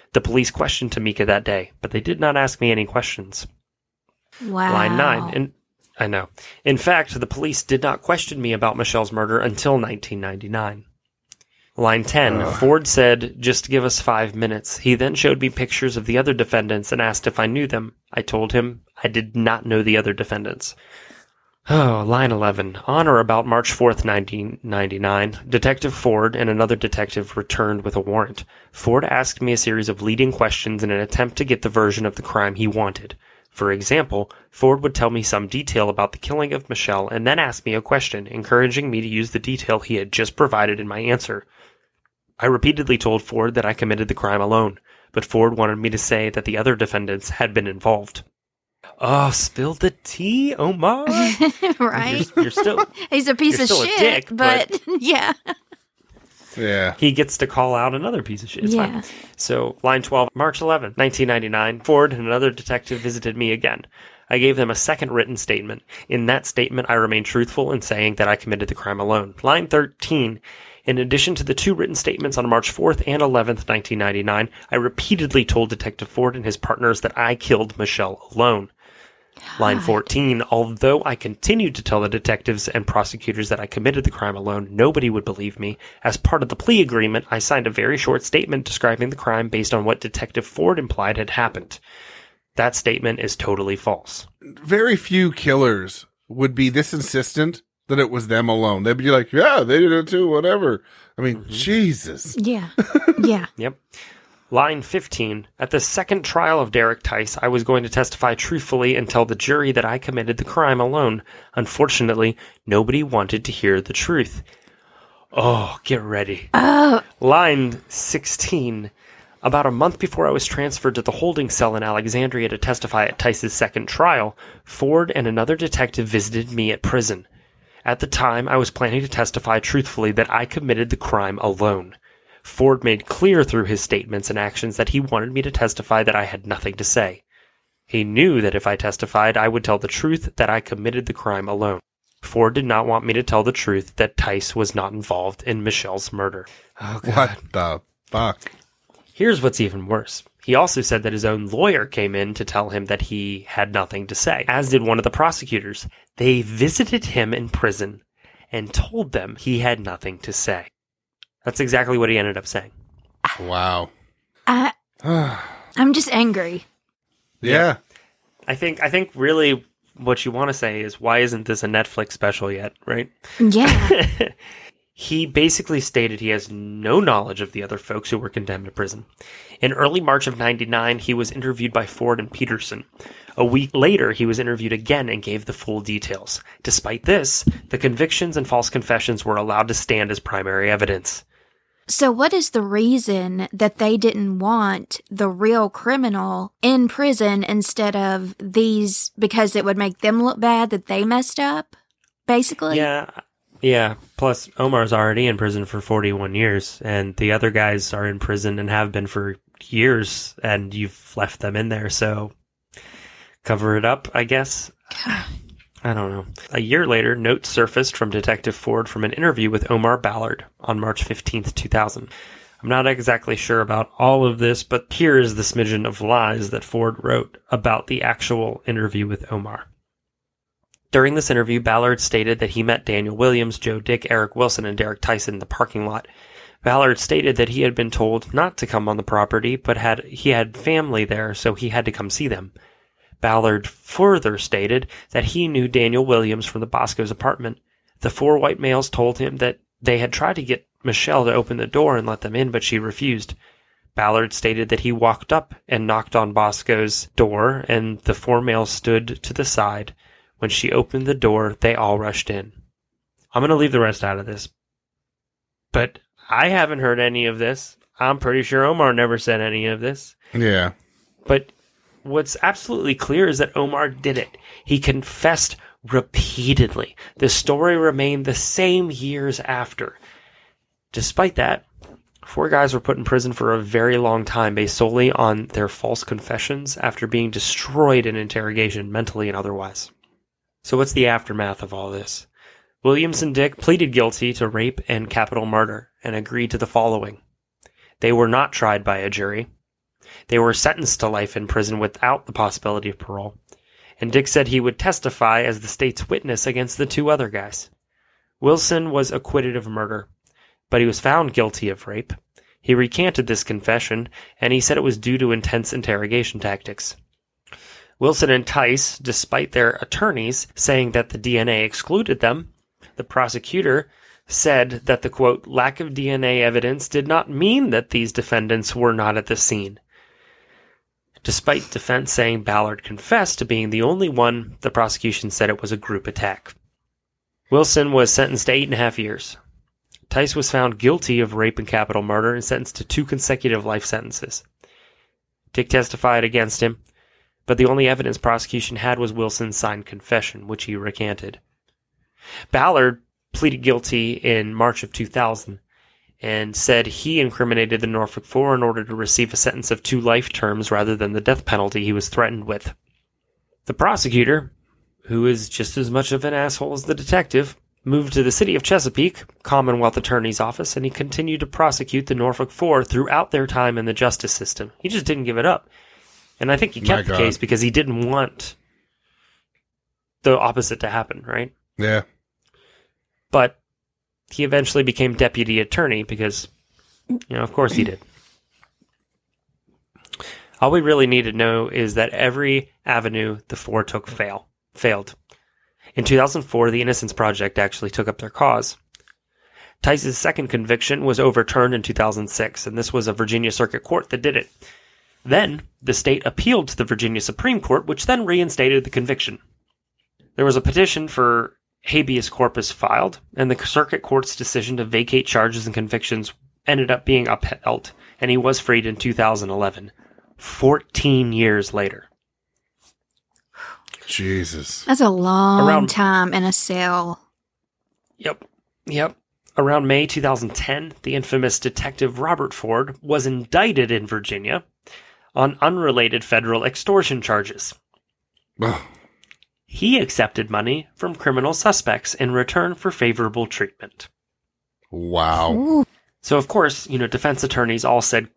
The police questioned Tamika that day, but they did not ask me any questions. Wow. Line nine. And I know. In fact, the police did not question me about Michelle's murder until nineteen ninety-nine. Line ten. Ugh. Ford said, just give us five minutes. He then showed me pictures of the other defendants and asked if I knew them. I told him I did not know the other defendants. Oh, line eleven. On or about March fourth, nineteen ninety-nine, Detective Ford and another detective returned with a warrant. Ford asked me a series of leading questions in an attempt to get the version of the crime he wanted. For example, Ford would tell me some detail about the killing of Michelle and then ask me a question, encouraging me to use the detail he had just provided in my answer. I repeatedly told Ford that I committed the crime alone, but Ford wanted me to say that the other defendants had been involved. Oh, spill the tea, Omar. Right? You're, you're still He's a piece you're of still shit, a dick, but, but yeah. Yeah. He gets to call out another piece of shit. It's Yeah. fine. So, line twelve, March eleventh, nineteen ninety-nine, Ford and another detective visited me again. I gave them a second written statement. In that statement, I remained truthful in saying that I committed the crime alone. Line thirteen, in addition to the two written statements on March fourth and eleventh, nineteen ninety-nine, I repeatedly told Detective Ford and his partners that I killed Michelle alone. Line fourteen, although I continued to tell the detectives and prosecutors that I committed the crime alone, nobody would believe me. As part of the plea agreement, I signed a very short statement describing the crime based on what Detective Ford implied had happened. That statement is totally false. Very few killers would be this insistent that it was them alone. They'd be like, yeah, they did it too, whatever. I mean, mm-hmm. Jesus. Yeah. Yeah. Yep. Line fifteen, at the second trial of Derek Tice, I was going to testify truthfully and tell the jury that I committed the crime alone. Unfortunately, nobody wanted to hear the truth. Oh, get ready. Oh. Line sixteen, about a month before I was transferred to the holding cell in Alexandria to testify at Tice's second trial, Ford and another detective visited me at prison. At the time, I was planning to testify truthfully that I committed the crime alone. Ford made clear through his statements and actions that he wanted me to testify that I had nothing to say. He knew that if I testified, I would tell the truth that I committed the crime alone. Ford did not want me to tell the truth that Tice was not involved in Michelle's murder. Oh, God. What the fuck? Here's what's even worse. He also said that his own lawyer came in to tell him that he had nothing to say, as did one of the prosecutors. They visited him in prison and told them he had nothing to say. That's exactly what he ended up saying. Wow. I, I'm just angry. Yeah. I think I think really what you want to say is, why isn't this a Netflix special yet, right? Yeah. He basically stated he has no knowledge of the other folks who were condemned to prison. In early March of ninety-nine, he was interviewed by Ford and Peterson. A week later, he was interviewed again and gave the full details. Despite this, the convictions and false confessions were allowed to stand as primary evidence. So what is the reason that they didn't want the real criminal in prison instead of these, because it would make them look bad that they messed up, basically? Yeah. Yeah, plus Omar's already in prison for forty-one years, and the other guys are in prison and have been for years, and you've left them in there, so cover it up, I guess. I don't know. A year later, notes surfaced from Detective Ford from an interview with Omar Ballard on March fifteenth, two thousand. I'm not exactly sure about all of this, but here is the smidgen of lies that Ford wrote about the actual interview with Omar. During this interview, Ballard stated that he met Daniel Williams, Joe Dick, Eric Wilson, and Derek Tyson in the parking lot. Ballard stated that he had been told not to come on the property, but had he had family there, so he had to come see them. Ballard further stated that he knew Daniel Williams from the Bosco's apartment. The four white males told him that they had tried to get Michelle to open the door and let them in, but she refused. Ballard stated that he walked up and knocked on Bosco's door, and the four males stood to the side. When she opened the door, they all rushed in. I'm going to leave the rest out of this. But I haven't heard any of this. I'm pretty sure Omar never said any of this. Yeah. But what's absolutely clear is that Omar did it. He confessed repeatedly. The story remained the same years after. Despite that, four guys were put in prison for a very long time based solely on their false confessions after being destroyed in interrogation, mentally and otherwise. So what's the aftermath of all this? Williams and Dick pleaded guilty to rape and capital murder and agreed to the following. They were not tried by a jury. They were sentenced to life in prison without the possibility of parole, and Dick said he would testify as the state's witness against the two other guys. Wilson was acquitted of murder, but he was found guilty of rape. He recanted this confession, and he said it was due to intense interrogation tactics. Wilson and Tice, despite their attorneys saying that the D N A excluded them, the prosecutor said that the, quote, lack of D N A evidence did not mean that these defendants were not at the scene. Despite defense saying Ballard confessed to being the only one, the prosecution said it was a group attack. Wilson was sentenced to eight and a half years. Tice was found guilty of rape and capital murder and sentenced to two consecutive life sentences. Dick testified against him, but the only evidence prosecution had was Wilson's signed confession, which he recanted. Ballard pleaded guilty in March of two thousand and said he incriminated the Norfolk Four in order to receive a sentence of two life terms rather than the death penalty he was threatened with. The prosecutor, who is just as much of an asshole as the detective, moved to the city of Chesapeake, Commonwealth Attorney's Office, and he continued to prosecute the Norfolk Four throughout their time in the justice system. He just didn't give it up. And I think he kept the case because he didn't want the opposite to happen, right? Yeah. But he eventually became deputy attorney because, you know, of course he did. All we really need to know is that every avenue the Four took fail, failed. In two thousand four, the Innocence Project actually took up their cause. Tice's second conviction was overturned in two thousand six, and this was a Virginia Circuit Court that did it. Then, the state appealed to the Virginia Supreme Court, which then reinstated the conviction. There was a petition for habeas corpus filed, and the circuit court's decision to vacate charges and convictions ended up being upheld, and he was freed in two thousand eleven, fourteen years later. Jesus. That's a long Around- time in a cell. Yep, yep. Around May two thousand ten, the infamous Detective Robert Ford was indicted in Virginia on unrelated federal extortion charges. Ugh. He accepted money from criminal suspects in return for favorable treatment. Wow. Ooh. So, of course, you know, defense attorneys all said,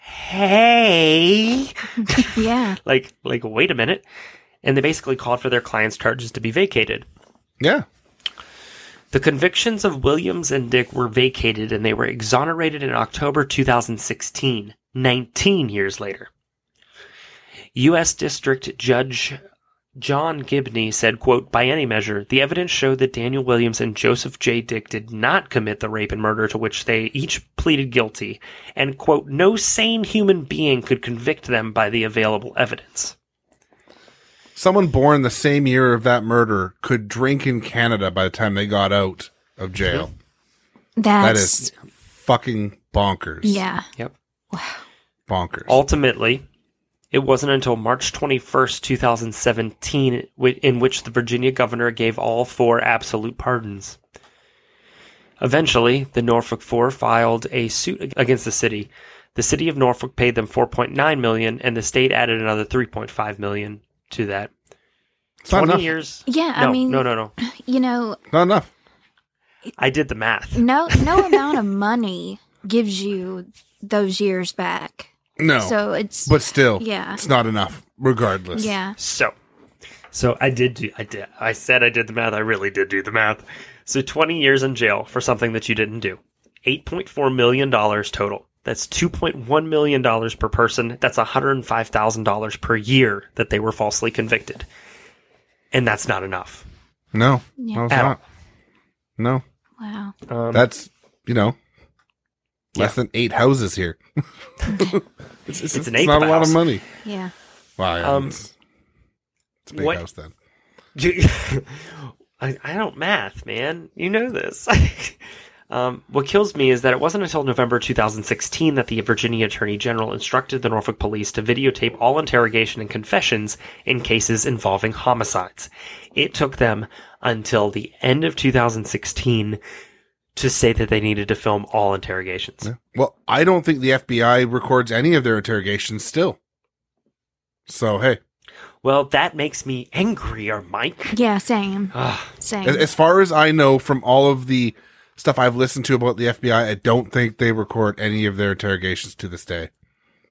hey, Yeah. like, like, wait a minute. And they basically called for their clients' charges to be vacated. Yeah. The convictions of Williams and Dick were vacated and they were exonerated in October two thousand sixteen, nineteen years later. U S District Judge John Gibney said, quote, by any measure, the evidence showed that Daniel Williams and Joseph J. Dick did not commit the rape and murder to which they each pleaded guilty, and, quote, no sane human being could convict them by the available evidence. Someone born the same year of that murder could drink in Canada by the time they got out of jail. That's, That is fucking bonkers. yeah. Yep. Bonkers. Ultimately, it wasn't until March twenty-first, two thousand seventeen, in which the Virginia governor gave all four absolute pardons. Eventually, the Norfolk Four filed a suit against the city. The city of Norfolk paid them four point nine million dollars, and the state added another three point five million dollars to that. It's not twenty enough. years. Yeah, no, I mean, no, no, no. you know, Not enough. I did the math. no, no amount of money gives you those years back. No. So it's, but still, yeah. it's not enough, regardless. yeah. So, so I did do, I did, I said I did the math. I really did do the math. So twenty years in jail for something that you didn't do. eight point four million dollars total. That's two point one million dollars per person. That's one hundred five thousand dollars per year that they were falsely convicted. And that's not enough. No. Yeah. No, it's At not. No. Wow. Um, That's, you know, less Yeah. than eight houses here. it's, it's, It's an it's eighth not of a a lot house. of money. Yeah. Wow. Yeah, Um, it's, it's a big what- house then. I, I don't math, man. You know this. um, what kills me is that it wasn't until November two thousand sixteen that the Virginia Attorney General instructed the Norfolk Police to videotape all interrogation and confessions in cases involving homicides. It took them until the end of two thousand sixteen to say that they needed to film all interrogations. Yeah. Well, I don't think the F B I records any of their interrogations still. So, hey, Well, that makes me angrier, Mike. Yeah, same. Ah, Same. as, as far as I know from all of the stuff I've listened to about the F B I, I don't think they record any of their interrogations to this day. They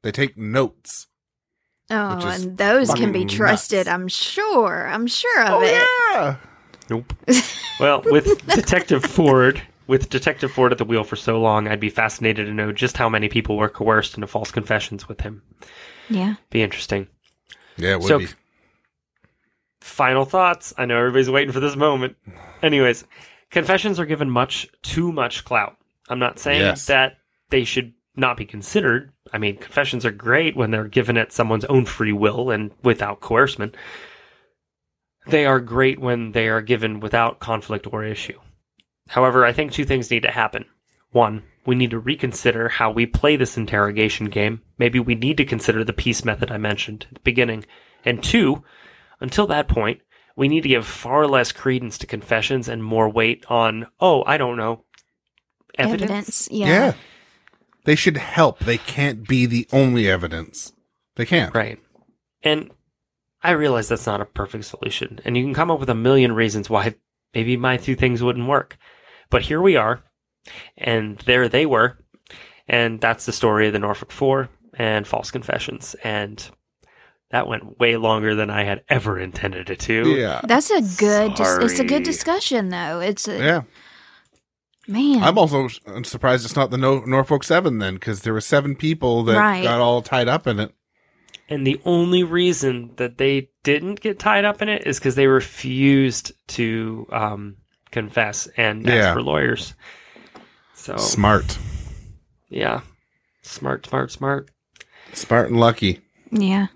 They take notes. Oh, Which is and those can be fucking trusted, nuts. I'm sure. I'm sure of Oh, it. yeah. Nope. Well, with Detective Ford, with Detective Ford at the wheel for so long, I'd be fascinated to know just how many people were coerced into false confessions with him. Yeah. Be interesting. Yeah, it would So, be. Final thoughts. I know everybody's waiting for this moment. Anyways, confessions are given much too much clout. I'm not saying Yes. that they should not be considered. I mean, confessions are great when they're given at someone's own free will and without coercion. They are great when they are given without conflict or issue. However, I think two things need to happen. One, we need to reconsider how we play this interrogation game. Maybe we need to consider the peace method I mentioned at the beginning. And two, until that point, we need to give far less credence to confessions and more weight on, oh, I don't know, evidence. Evidence. Yeah. Yeah. They should help. They can't be the only evidence. They can't. Right. And I realize that's not a perfect solution. And you can come up with a million reasons why maybe my two things wouldn't work. But here we are. And there they were. And that's the story of the Norfolk Four and false confessions. And that went way longer than I had ever intended it to. Yeah. That's a good, dis- it's a Sorry. good discussion though. It's a, Yeah. man. I'm also I'm surprised it's not the no- Norfolk Seven then, because there were seven people that Right. got all tied up in it. And the only reason that they didn't get tied up in it is because they refused to um, confess and ask Yeah. for lawyers. So, Smart. yeah. Smart, smart, smart. Smart and lucky. yeah.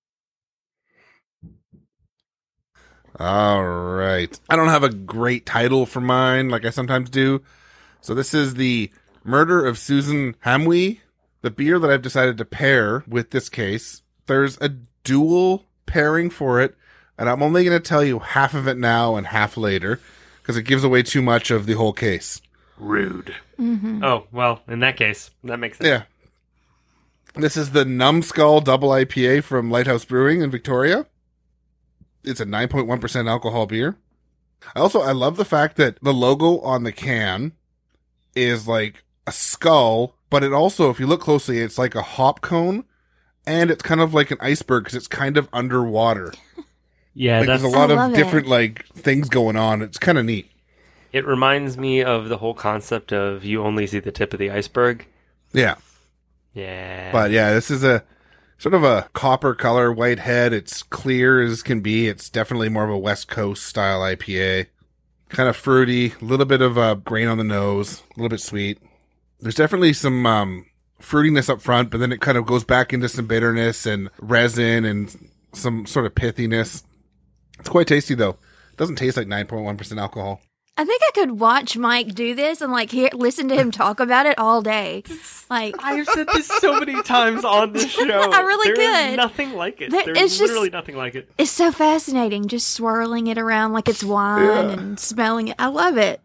All right. I don't have a great title for mine like I sometimes do. So this is the Murder of Susan Hamwee, the beer that I've decided to pair with this case. There's a dual pairing for it, and I'm only going to tell you half of it now and half later because it gives away too much of the whole case. Rude. Mm-hmm. Oh, well, in that case, that makes sense. Yeah. This is the Numbskull Double I P A from Lighthouse Brewing in Victoria. It's a nine point one percent alcohol beer. I also, I love the fact that the logo on the can is like a skull, but it also, if you look closely, it's like a hop cone, and it's kind of like an iceberg because it's kind of underwater. Yeah, Like that's, there's a lot I of love different it. like things going on. It's kind of neat. it reminds me of the whole concept of you only see the tip of the iceberg. Yeah. Yeah. But yeah, this is a sort of a copper color, white head. It's clear as can be. It's definitely more of a West Coast style I P A. Kind of fruity, a little bit of a grain on the nose, a little bit sweet. There's definitely some um, fruitiness up front, but then it kind of goes back into some bitterness and resin and some sort of pithiness. It's quite tasty though. It doesn't taste like nine point one percent alcohol. I think I could watch Mike do this and like hear, listen to him talk about it all day. Like, I've said this so many times on this show. I really There is could. nothing like it. There- There's it's just- literally nothing like it. it's so fascinating just swirling it around like it's wine Yeah. and smelling it. I love it.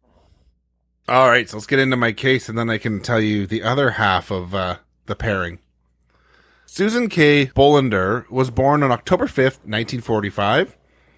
All right, so let's get into my case, and then I can tell you the other half of uh, the pairing. Susan K. Bolander was born on October fifth, nineteen forty-five.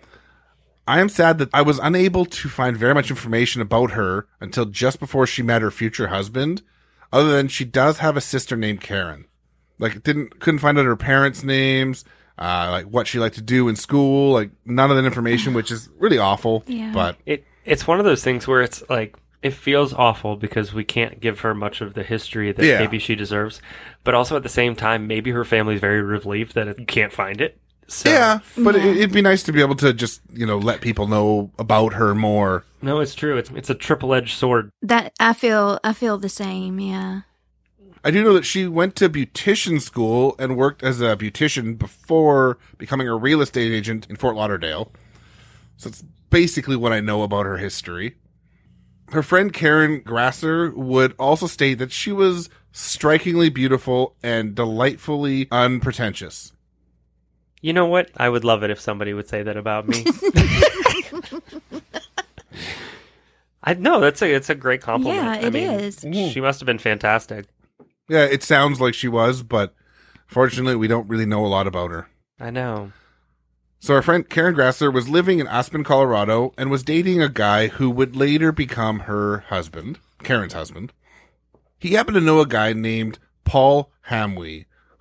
I am sad that I was unable to find very much information about her until just before she met her future husband, other than she does have a sister named Karen. Like, didn't couldn't find out her parents' names, uh, like what she liked to do in school, like none of that information, which is really awful. Yeah. But It It's one of those things where it's like, it feels awful because we can't give her much of the history that Yeah. maybe she deserves. But also at the same time, maybe her family's very relieved that you can't find it. So, yeah, but Yeah. It, it'd be nice to be able to just, you know, let people know about her more. No, it's true. It's it's a triple-edged sword. That I feel I feel the same, yeah. I do know that she went to beautician school and worked as a beautician before becoming a real estate agent in Fort Lauderdale. So it's basically what I know about her history. Her friend Karen Grasser would also state that she was strikingly beautiful and delightfully unpretentious. You know what? I would love it if somebody would say that about me. I know that's a it's a great compliment. Yeah, I it mean, is. She must have been fantastic. Yeah, it sounds like she was, but fortunately we don't really know a lot about her. I know. So our friend Karen Grasser was living in Aspen, Colorado, and was dating a guy who would later become her husband, Karen's husband. He happened to know a guy named Paul Hamwee,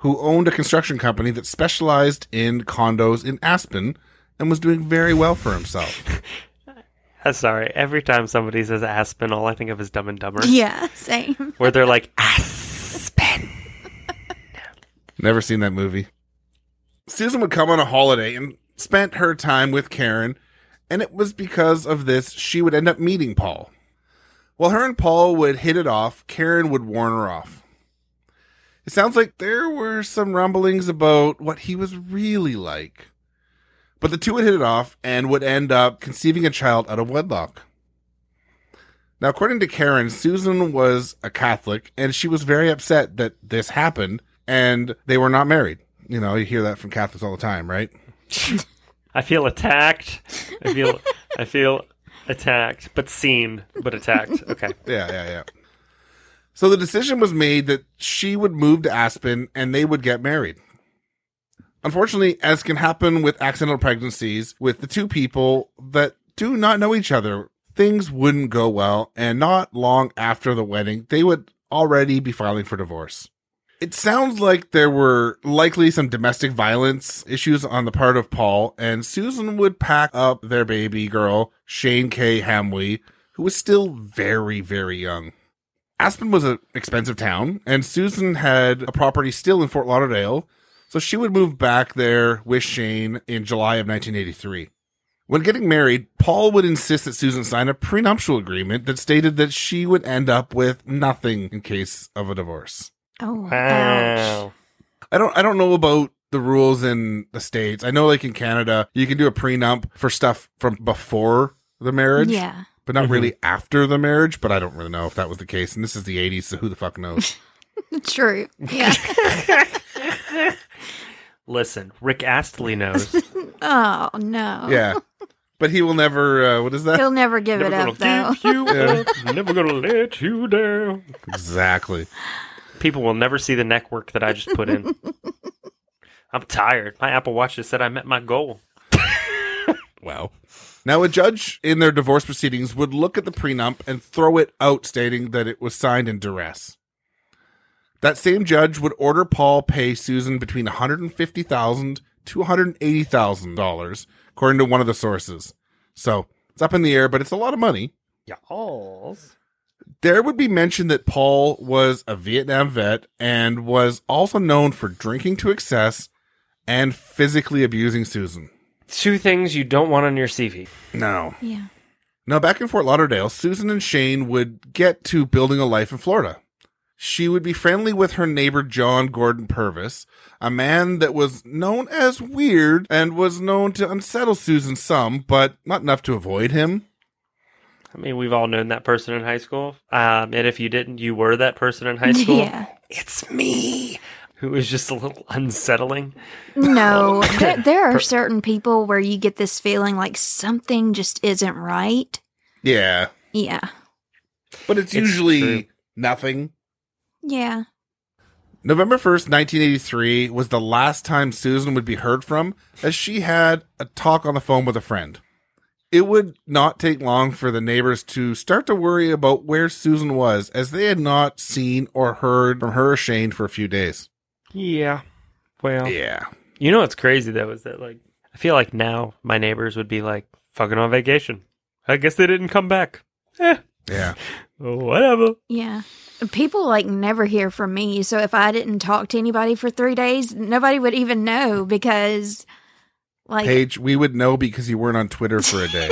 who owned a construction company that specialized in condos in Aspen and was doing very well for himself. I'm sorry. Every time somebody says Aspen, all I think of is Dumb and Dumber. Yeah, same. Where they're like, Aspen. Never seen that movie. Susan would come on a holiday and spent her time with Karen, and it was because of this she would end up meeting Paul. While her and Paul would hit it off, Karen would warn her off. It sounds like there were some rumblings about what he was really like. But the two would hit it off and would end up conceiving a child out of wedlock. Now, according to Karen, Susan was a Catholic, and she was very upset that this happened, and they were not married. You know, you hear that from Catholics all the time, right? I feel attacked. I feel I feel attacked, but seen, but attacked. Okay. Yeah, yeah, yeah. So the decision was made that she would move to Aspen and they would get married. Unfortunately, as can happen with accidental pregnancies, with the two people that do not know each other, things wouldn't go well, and not long after the wedding, they would already be filing for divorce. It sounds like there were likely some domestic violence issues on the part of Paul, and Susan would pack up their baby girl, Shane K. Hamwee, who was still very, very young. Aspen was an expensive town, and Susan had a property still in Fort Lauderdale, so she would move back there with Shane in July of nineteen eighty-three. When getting married, Paul would insist that Susan sign a prenuptial agreement that stated that she would end up with nothing in case of a divorce. Oh, ouch. Wow. I don't I don't know about the rules in the States. I know like in Canada, you can do a prenup for stuff from before the marriage. Yeah. But not Mhm. really after the marriage, but I don't really know if that was the case. And this is the eighties, so who the fuck knows? True. Yeah. Listen, Rick Astley knows. Oh, no. Yeah. But he will never, uh, what is that? He'll never give Never it up, gonna though. give you Yeah. up. Never gonna let you down. Exactly. People will never see the neck work that I just put in. I'm tired. My Apple Watch just said I met my goal. Wow. Now, a judge in their divorce proceedings would look at the prenup and throw it out, stating that it was signed in duress. That same judge would order Paul pay Susan between one hundred fifty thousand dollars to one hundred eighty thousand dollars, according to one of the sources. So, it's up in the air, but it's a lot of money. Yes. There would be mention that Paul was a Vietnam vet and was also known for drinking to excess and physically abusing Susan. Two things you don't want on your C V. No. Yeah. Now, back in Fort Lauderdale, Susan and Shane would get to building a life in Florida. She would be friendly with her neighbor, John Gordon Purvis, a man that was known as weird and was known to unsettle Susan some, but not enough to avoid him. I mean, we've all known that person in high school. Um, and if you didn't, you were that person in high school. Yeah. It's me. Who was just a little unsettling. No, there, there are certain people where you get this feeling like something just isn't right. Yeah, Yeah. but it's, It's usually true. nothing. Yeah. November first, nineteen eighty-three was the last time Susan would be heard from, as she had a talk on the phone with a friend. It would not take long for the neighbors to start to worry about where Susan was, as they had not seen or heard from her or Shane for a few days. Yeah. Well, Yeah. you know what's crazy, though, is that, like, I feel like now my neighbors would be like, fucking on vacation. I guess they didn't come back. Eh, Yeah. whatever. Yeah. People like never hear from me. So if I didn't talk to anybody for three days, nobody would even know because like Paige, we would know because you weren't on Twitter for a day.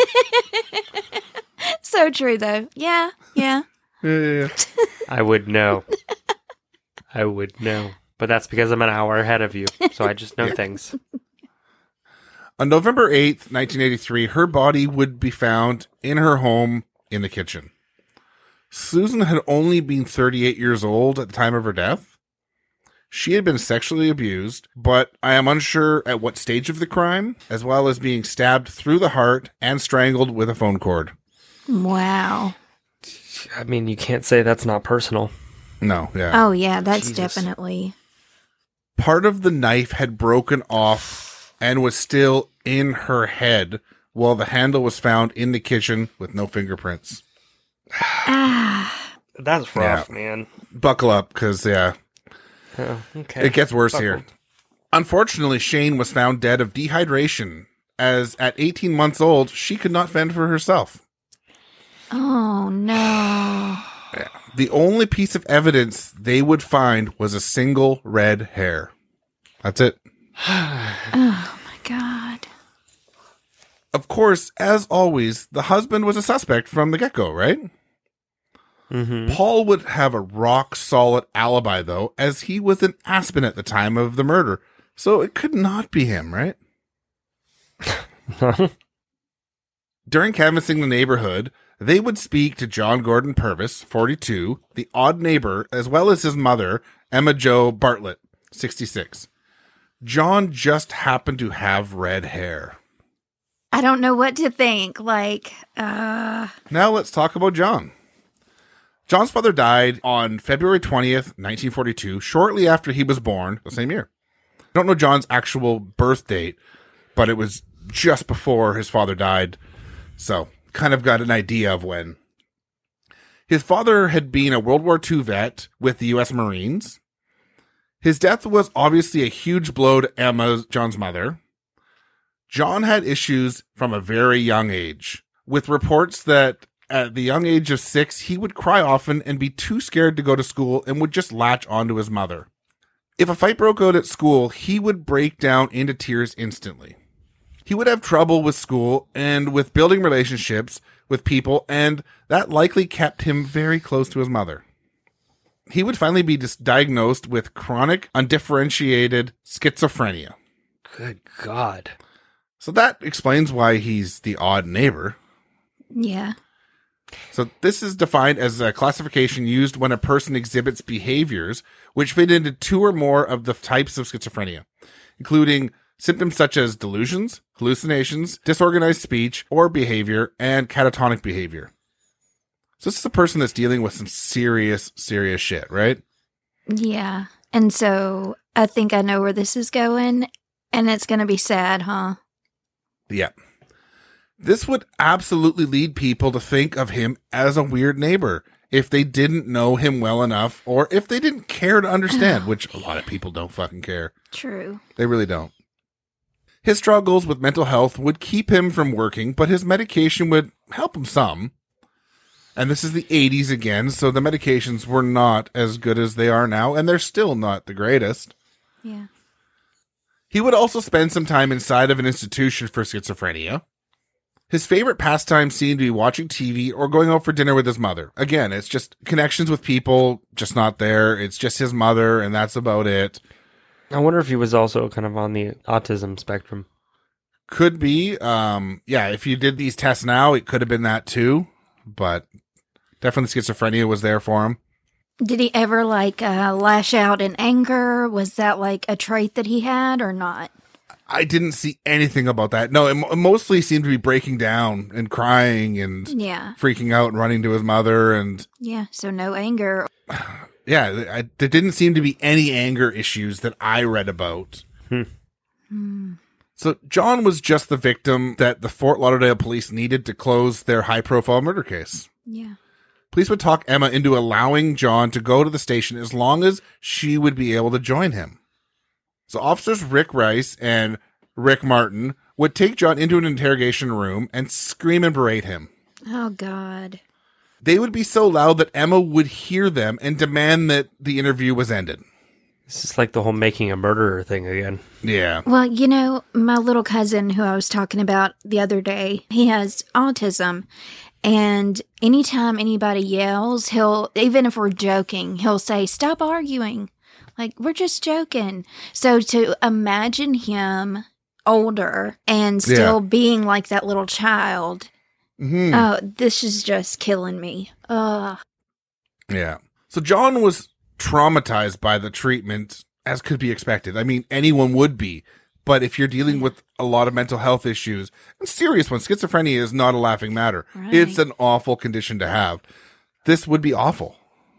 so true though. Yeah. Yeah. Yeah, yeah, yeah. I would know. I would know. But that's because I'm an hour ahead of you. So I just know Yeah. things. On November eighth, nineteen eighty-three, her body would be found in her home in the kitchen. Susan had only been thirty-eight years old at the time of her death. She had been sexually abused, but I am unsure at what stage of the crime, as well as being stabbed through the heart and strangled with a phone cord. Wow. I mean, you can't say that's not personal. No, yeah. Oh yeah, that's Jesus. definitely. Part of the knife had broken off and was still in her head, while the handle was found in the kitchen with no fingerprints. Ah. That's rough, man. Buckle up, because, yeah. Oh, okay. It gets worse Buckled. here. Unfortunately, Shane was found dead of dehydration, as at eighteen months old, she could not fend for herself. Oh, no. The only piece of evidence they would find was a single red hair. That's it. Oh, my God. Of course, as always, the husband was a suspect from the get-go, right? Mm-hmm. Paul would have a rock-solid alibi, though, as he was in Aspen at the time of the murder, so it could not be him, right? During canvassing the neighborhood, they would speak to John Gordon Purvis, forty-two, the odd neighbor, as well as his mother, Emma Jo Bartlett, sixty-six. John just happened to have red hair. I don't know what to think. Like, uh... Now let's talk about John. John's father died on February twentieth, nineteen forty-two, shortly after he was born, the same year. I don't know John's actual birth date, but it was just before his father died, so kind of got an idea of when. His father had been a World War Two vet with the U S Marines. His death was obviously a huge blow to Emma, John's mother. John had issues from a very young age, with reports that at the young age of six, he would cry often and be too scared to go to school and would just latch onto his mother. If a fight broke out at school, he would break down into tears instantly. He would have trouble with school and with building relationships with people, and that likely kept him very close to his mother. He would finally be dis- diagnosed with chronic, undifferentiated schizophrenia. Good God. So that explains why he's the odd neighbor. Yeah. So this is defined as a classification used when a person exhibits behaviors which fit into two or more of the types of schizophrenia, including symptoms such as delusions, hallucinations, disorganized speech or behavior, and catatonic behavior. So this is a person that's dealing with some serious, serious shit, right? Yeah. And so I think I know where this is going, and it's going to be sad, huh? Yeah. This would absolutely lead people to think of him as a weird neighbor if they didn't know him well enough, or if they didn't care to understand, which a lot of people don't fucking care. True. They really don't. His struggles with mental health would keep him from working, but his medication would help him some. And this is the eighties again, so the medications were not as good as they are now, and they're still not the greatest. Yeah. He would also spend some time inside of an institution for schizophrenia. His favorite pastime seemed to be watching T V or going out for dinner with his mother. Again, it's just connections with people, just not there. It's just his mother, and that's about it. I wonder if he was also kind of on the autism spectrum. Could be. Um, yeah, if you did these tests now, it could have been that too. But definitely schizophrenia was there for him. Did he ever, like, uh, lash out in anger? Was that, like, a trait that he had or not? I didn't see anything about that. No, it mo- mostly seemed to be breaking down and crying and Yeah. freaking out and running to his mother. And Yeah, so no anger. yeah, I, there didn't seem to be any anger issues that I read about. Hmm. Hmm. So John was just the victim that the Fort Lauderdale police needed to close their high-profile murder case. Yeah. Police would talk Emma into allowing John to go to the station as long as she would be able to join him. So officers Rick Rice and Rick Martin would take John into an interrogation room and scream and berate him. Oh, God. They would be so loud that Emma would hear them and demand that the interview was ended. This is like the whole making a murderer thing again. Yeah. Well, you know, my little cousin who I was talking about the other day, he has autism. And anytime anybody yells, he'll, even if we're joking, he'll say, "Stop arguing." Like, we're just joking. So to imagine him older and still Yeah. being like that little child, Mm-hmm. oh, this is just killing me. Ugh. Yeah. So John was traumatized by the treatment, as could be expected. I mean, anyone would be. But if you're dealing with a lot of mental health issues, and serious ones, schizophrenia is not a laughing matter. Right. It's an awful condition to have. This would be awful.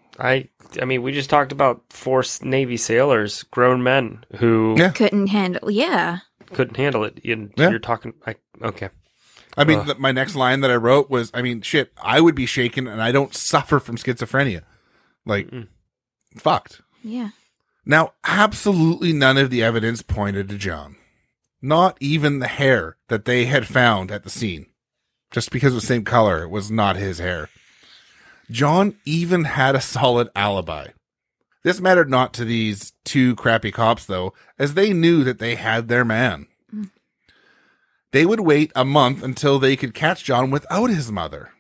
I I mean, we just talked about four Navy sailors, grown men, who Yeah. Couldn't handle, yeah. couldn't handle it. And Yeah. you're talking, I, okay. I mean, Ugh. th- my next line that I wrote was, I mean, shit, I would be shaken and I don't suffer from schizophrenia. Like, Mm-mm. fucked. Yeah. Now, absolutely none of the evidence pointed to John. Not even the hair that they had found at the scene. Just because it was the same color, it was not his hair. John even had a solid alibi. This mattered not to these two crappy cops, though, as they knew that they had their man. Mm. They would wait a month until they could catch John without his mother.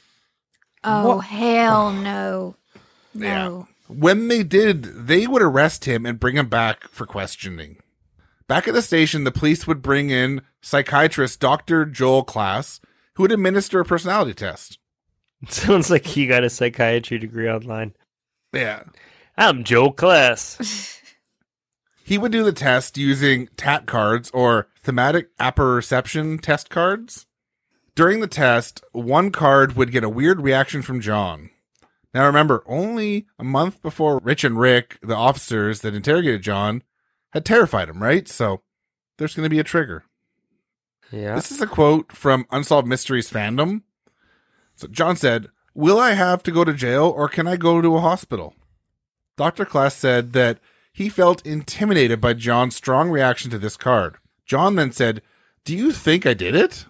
Oh, what? hell no. No. Yeah. When they did, they would arrest him and bring him back for questioning. Back at the station, the police would bring in psychiatrist Doctor Joel Klass, who would administer a personality test. Sounds like he got a psychiatry degree online. Yeah. I'm Joel Klass. He would do the test using T A T cards, or thematic apperception test cards. During the test, one card would get a weird reaction from John. Now remember, only a month before Rich and Rick, the officers that interrogated John, had terrified him, right? So there's going to be a trigger. Yeah. This is a quote from Unsolved Mysteries fandom. So John said, "Will I have to go to jail or can I go to a hospital?" Doctor Klass said that he felt intimidated by John's strong reaction to this card. John then said, "Do you think I did it?"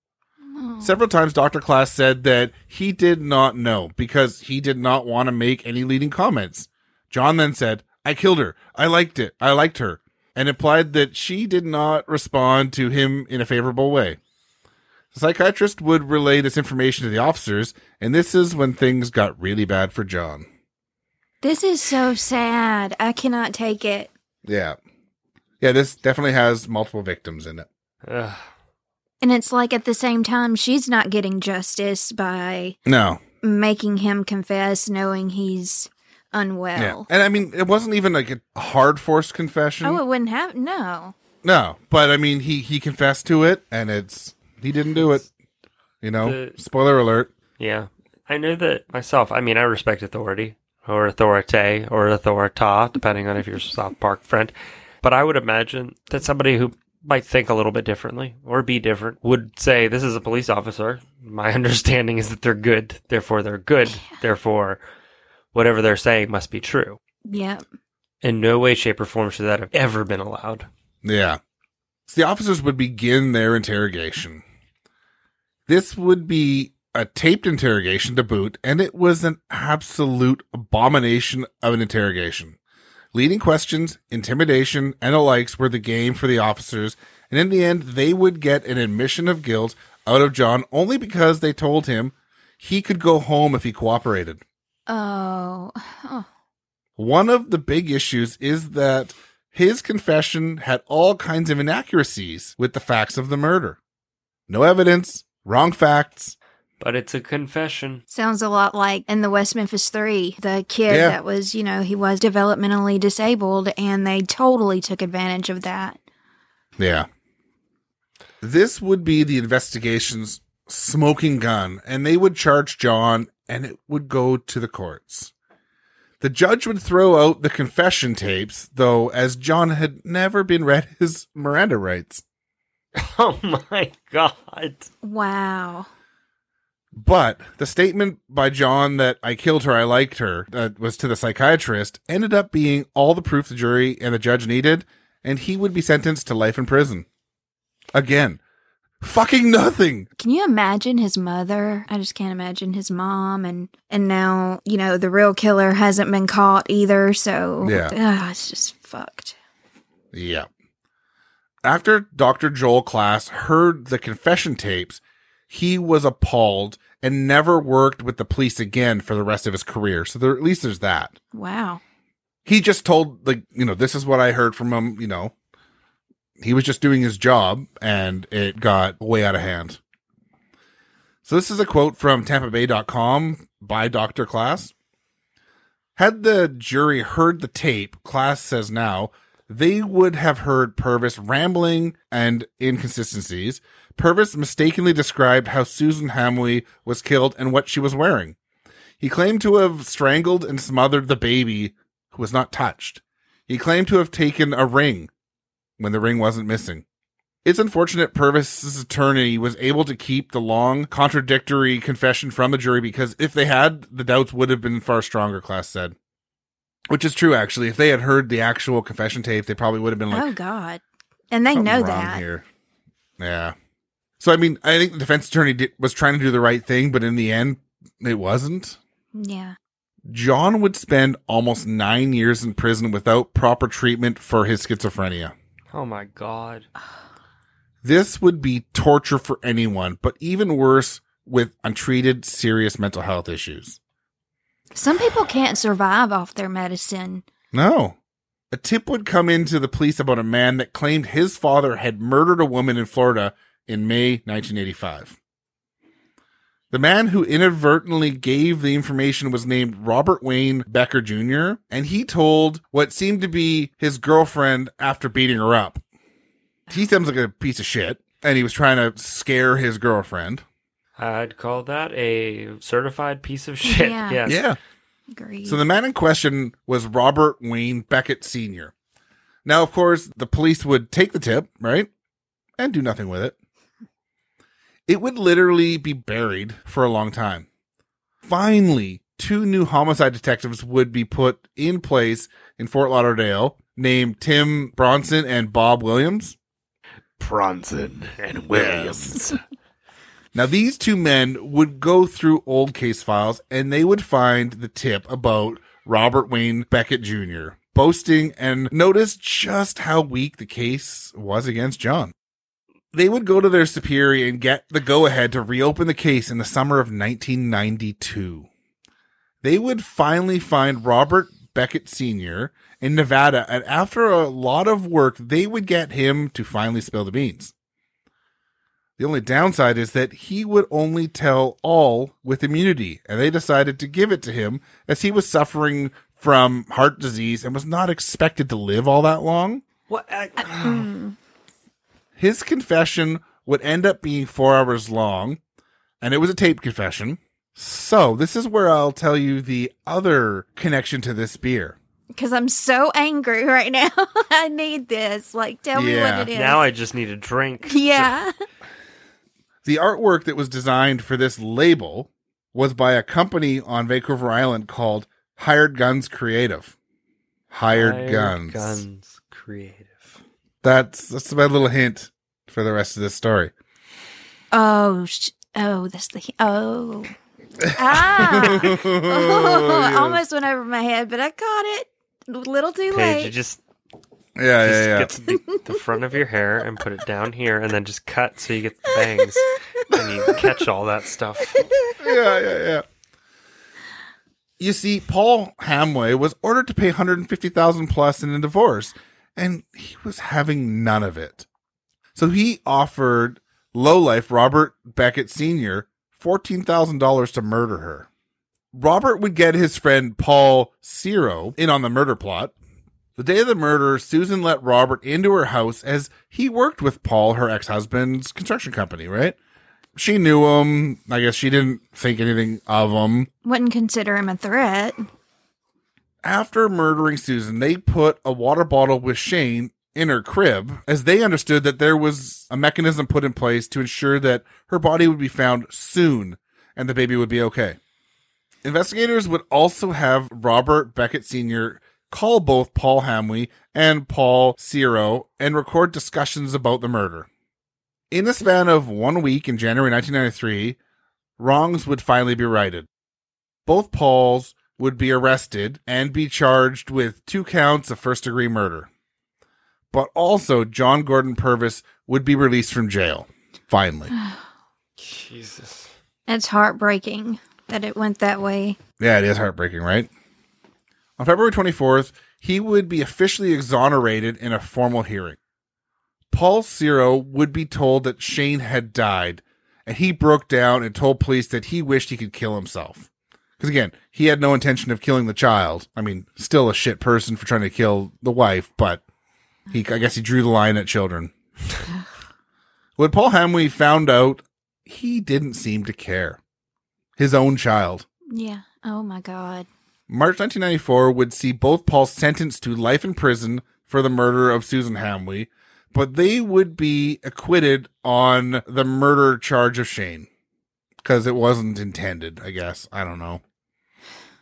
Oh. Several times Doctor Klass said that he did not know because he did not want to make any leading comments. John then said, "I killed her. I liked it. I liked her," and implied that she did not respond to him in a favorable way. The psychiatrist would relay this information to the officers, and this is when things got really bad for John. This is so sad. I cannot take it. Yeah. Yeah, this definitely has multiple victims in it. Ugh. And it's like at the same time, she's not getting justice by no making him confess, knowing he's unwell. Yeah. And I mean, it wasn't even like a hard forced confession. Oh, it wouldn't have, no. No, but I mean, he, he confessed to it, and it's, he didn't do it. You know, The, spoiler alert. Yeah. I know that myself. I mean, I respect authority, or authorite, or authorita, depending on if you're a South Park friend. But I would imagine that somebody who might think a little bit differently, or be different, would say, this is a police officer. My understanding is that they're good, therefore they're good, yeah. Therefore whatever they're saying must be true. Yep. In no way, shape, or form should that have ever been allowed. Yeah. So the officers would begin their interrogation. This would be a taped interrogation to boot, and it was an absolute abomination of an interrogation. Leading questions, intimidation, and the likes were the game for the officers, and in the end, they would get an admission of guilt out of John only because they told him he could go home if he cooperated. Oh. oh. One of the big issues is that his confession had all kinds of inaccuracies with the facts of the murder. No evidence, wrong facts. But it's a confession. Sounds a lot like in the West Memphis Three, the kid yeah. that was, you know, he was developmentally disabled, and they totally took advantage of that. Yeah. This would be the investigation's smoking gun, and they would charge John, and it would go to the courts. The judge would throw out the confession tapes, though, as John had never been read his Miranda rights. Oh my God. Wow. But the statement by John that I killed her, I liked her, uh, was to the psychiatrist, ended up being all the proof the jury and the judge needed, and he would be sentenced to life in prison. Again, fucking nothing. Can you imagine his mother? I just can't imagine his mom, and and now, you know, the real killer hasn't been caught either, so yeah. ugh, it's just fucked. Yeah. After Doctor Joel Klass heard the confession tapes, he was appalled and never worked with the police again for the rest of his career. So there, at least there's that. Wow. He just told, like, you know, this is what I heard from him, you know. He was just doing his job, and it got way out of hand. So this is a quote from Tampa Bay dot com by Doctor Klass. Had the jury heard the tape, Klass says now, they would have heard Purvis rambling and inconsistencies. Purvis mistakenly described how Susan Hamwee was killed and what she was wearing. He claimed to have strangled and smothered the baby who was not touched. He claimed to have taken a ring when the ring wasn't missing. It's unfortunate Purvis's attorney was able to keep the long, contradictory confession from the jury, because if they had, the doubts would have been far stronger, Klass said. Which is true, actually. If they had heard the actual confession tape, they probably would have been like, oh, God. And they "Something's know wrong that. here." Yeah. So, I mean, I think the defense attorney did, was trying to do the right thing, but in the end, it wasn't. Yeah. John would spend almost nine years in prison without proper treatment for his schizophrenia. Oh my God. This would be torture for anyone, but even worse with untreated serious mental health issues. Some people can't survive off their medicine. No. A tip would come into the police about a man that claimed his father had murdered a woman in Florida in May nineteen eighty-five. The man who inadvertently gave the information was named Robert Wayne Becker Junior, and he told what seemed to be his girlfriend after beating her up. He sounds like a piece of shit, and he was trying to scare his girlfriend. I'd call that a certified piece of shit. Yeah. Yes. Yeah. Agreed. So the man in question was Robert Wayne Beckett Senior Now, of course, the police would take the tip, right? And do nothing with it. It would literally be buried for a long time. Finally, two new homicide detectives would be put in place in Fort Lauderdale, named Tim Bronson and Bob Williams. Bronson and Williams. Now, these two men would go through old case files, and they would find the tip about Robert Wayne Beckett Junior, boasting and notice just how weak the case was against John. They would go to their superior and get the go-ahead to reopen the case in the summer of nineteen ninety-two. They would finally find Robert Beckett Senior in Nevada, and after a lot of work, they would get him to finally spill the beans. The only downside is that he would only tell all with immunity, and they decided to give it to him as he was suffering from heart disease and was not expected to live all that long. What? I, His confession would end up being four hours long, and it was a tape confession. So this is where I'll tell you the other connection to this beer. Because I'm so angry right now. I need this. Like, tell me Yeah. what it is. now I just need a drink. Yeah. The artwork that was designed for this label was by a company on Vancouver Island called Hired Guns Creative. Hired, Hired Guns. Guns Creative. That's that's my little hint for the rest of this story. Oh, sh- oh, that's the oh, ah, oh, Yes. almost went over my head, but I caught it. A little too Paige, late. you just, Yeah, just yeah, yeah. get to the, the front of your hair and put it down here, and then just cut so you get the bangs, and you catch all that stuff. yeah, yeah, yeah. You see, Paul Hamway was ordered to pay one hundred fifty thousand dollars plus in a divorce, and he was having none of it. So he offered lowlife Robert Beckett Senior fourteen thousand dollars to murder her. Robert would get his friend Paul Ciro in on the murder plot. The day of the murder, Susan let Robert into her house as he worked with Paul, her ex-husband's construction company, right? She knew him. I guess she didn't think anything of him. Wouldn't consider him a threat. After murdering Susan, they put a water bottle with Shane in her crib, as they understood that there was a mechanism put in place to ensure that her body would be found soon and the baby would be okay. Investigators would also have Robert Beckett Senior call both Paul Hamway and Paul Ciro and record discussions about the murder. In the span of one week in January nineteen ninety-three, wrongs would finally be righted. Both Pauls would be arrested and be charged with two counts of first-degree murder. But also, John Gordon Purvis would be released from jail. Finally. Jesus. It's heartbreaking that it went that way. Yeah, it is heartbreaking, right? On February twenty-fourth, he would be officially exonerated in a formal hearing. Paul Ciro would be told that Shane had died, and he broke down and told police that he wished he could kill himself. Because again, he had no intention of killing the child. I mean, still a shit person for trying to kill the wife, but he, I guess he drew the line at children. When Paul Hamway found out, he didn't seem to care. His own child. Yeah. Oh my God. March nineteen ninety-four would see both Paul sentenced to life in prison for the murder of Susan Hamway, but they would be acquitted on the murder charge of Shane. Because it wasn't intended, I guess. I don't know.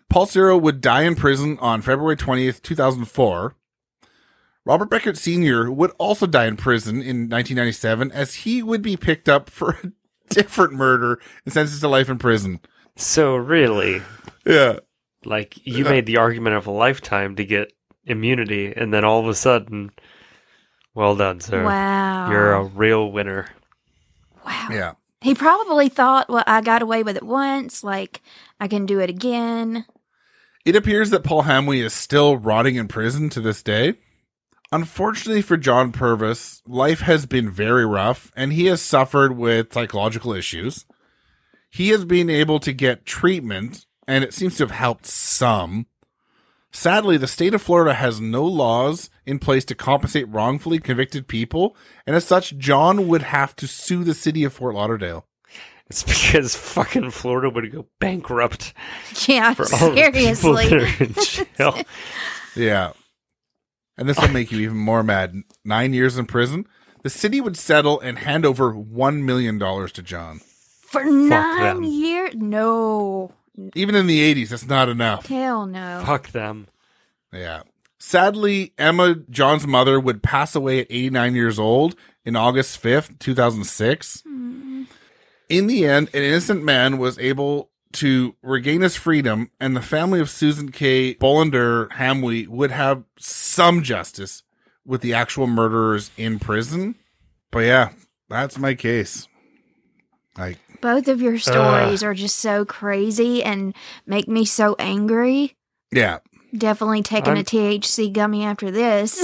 Paul Ciro would die in prison on February twentieth, two thousand four. Robert Beckett Senior would also die in prison in nineteen ninety-seven, as he would be picked up for a different murder and sentenced to life in prison. So really, Yeah. like, you made the argument of a lifetime to get immunity, and then all of a sudden, well done, sir. Wow. You're a real winner. Wow. Yeah. He probably thought, well, I got away with it once, like, I can do it again. It appears that Paul Hamwee is still rotting in prison to this day. Unfortunately for John Purvis, life has been very rough, and he has suffered with psychological issues. He has been able to get treatment, and it seems to have helped some. Sadly, the state of Florida has no laws in place to compensate wrongfully convicted people, and as such, John would have to sue the city of Fort Lauderdale. It's because fucking Florida would go bankrupt Yeah, for all the people seriously. that are in jail. Yeah. And this will make you even more mad. Nine years in prison, the city would settle and hand over one million dollars to John. For nine them. years? No. Even in the eighties, that's not enough. Hell no. Fuck them. Yeah. Sadly, Emma, John's mother, would pass away at eighty-nine years old in August fifth, two thousand six. Mm. In the end, an innocent man was able to regain his freedom, and the family of Susan K. Bolander Hamwee would have some justice with the actual murderers in prison. But yeah, that's my case. Like, Both of your stories are just so crazy and make me so angry. yeah. Definitely taking I'm- a T H C gummy after this.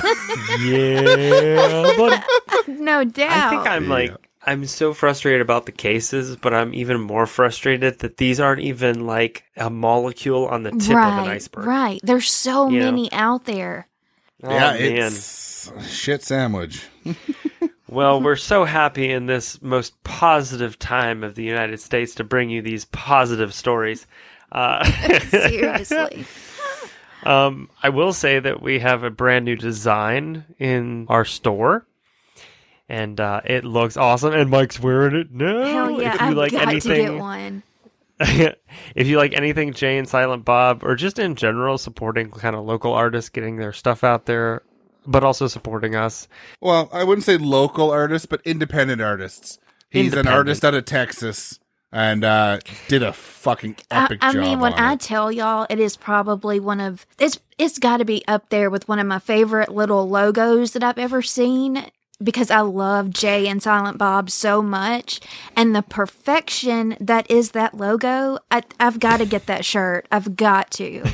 Yeah, but No doubt. I think I'm Yeah. like, I'm so frustrated about the cases, but I'm even more frustrated that these aren't even like a molecule on the tip right, of an iceberg. Right. There's so You know? many out there. Oh, yeah, man. it's a shit sandwich. Well, we're so happy in this most positive time of the United States to bring you these positive stories. Uh, Seriously. um, I will say that we have a brand new design in our store. And uh, it looks awesome, and Mike's wearing it now. Hell yeah. If you I've like got anything, to get one. if you like anything Jay and Silent Bob, or just in general supporting kind of local artists, getting their stuff out there, but also supporting us. Well, I wouldn't say local artists, but independent artists. He's an Independent. artist out of Texas and uh, did a fucking I, epic I job mean, when on I it. tell y'all, it is probably one of it's it's got to be up there with one of my favorite little logos that I've ever seen, because I love Jay and Silent Bob so much, and the perfection that is that logo. I, I've got to get that shirt. I've got to.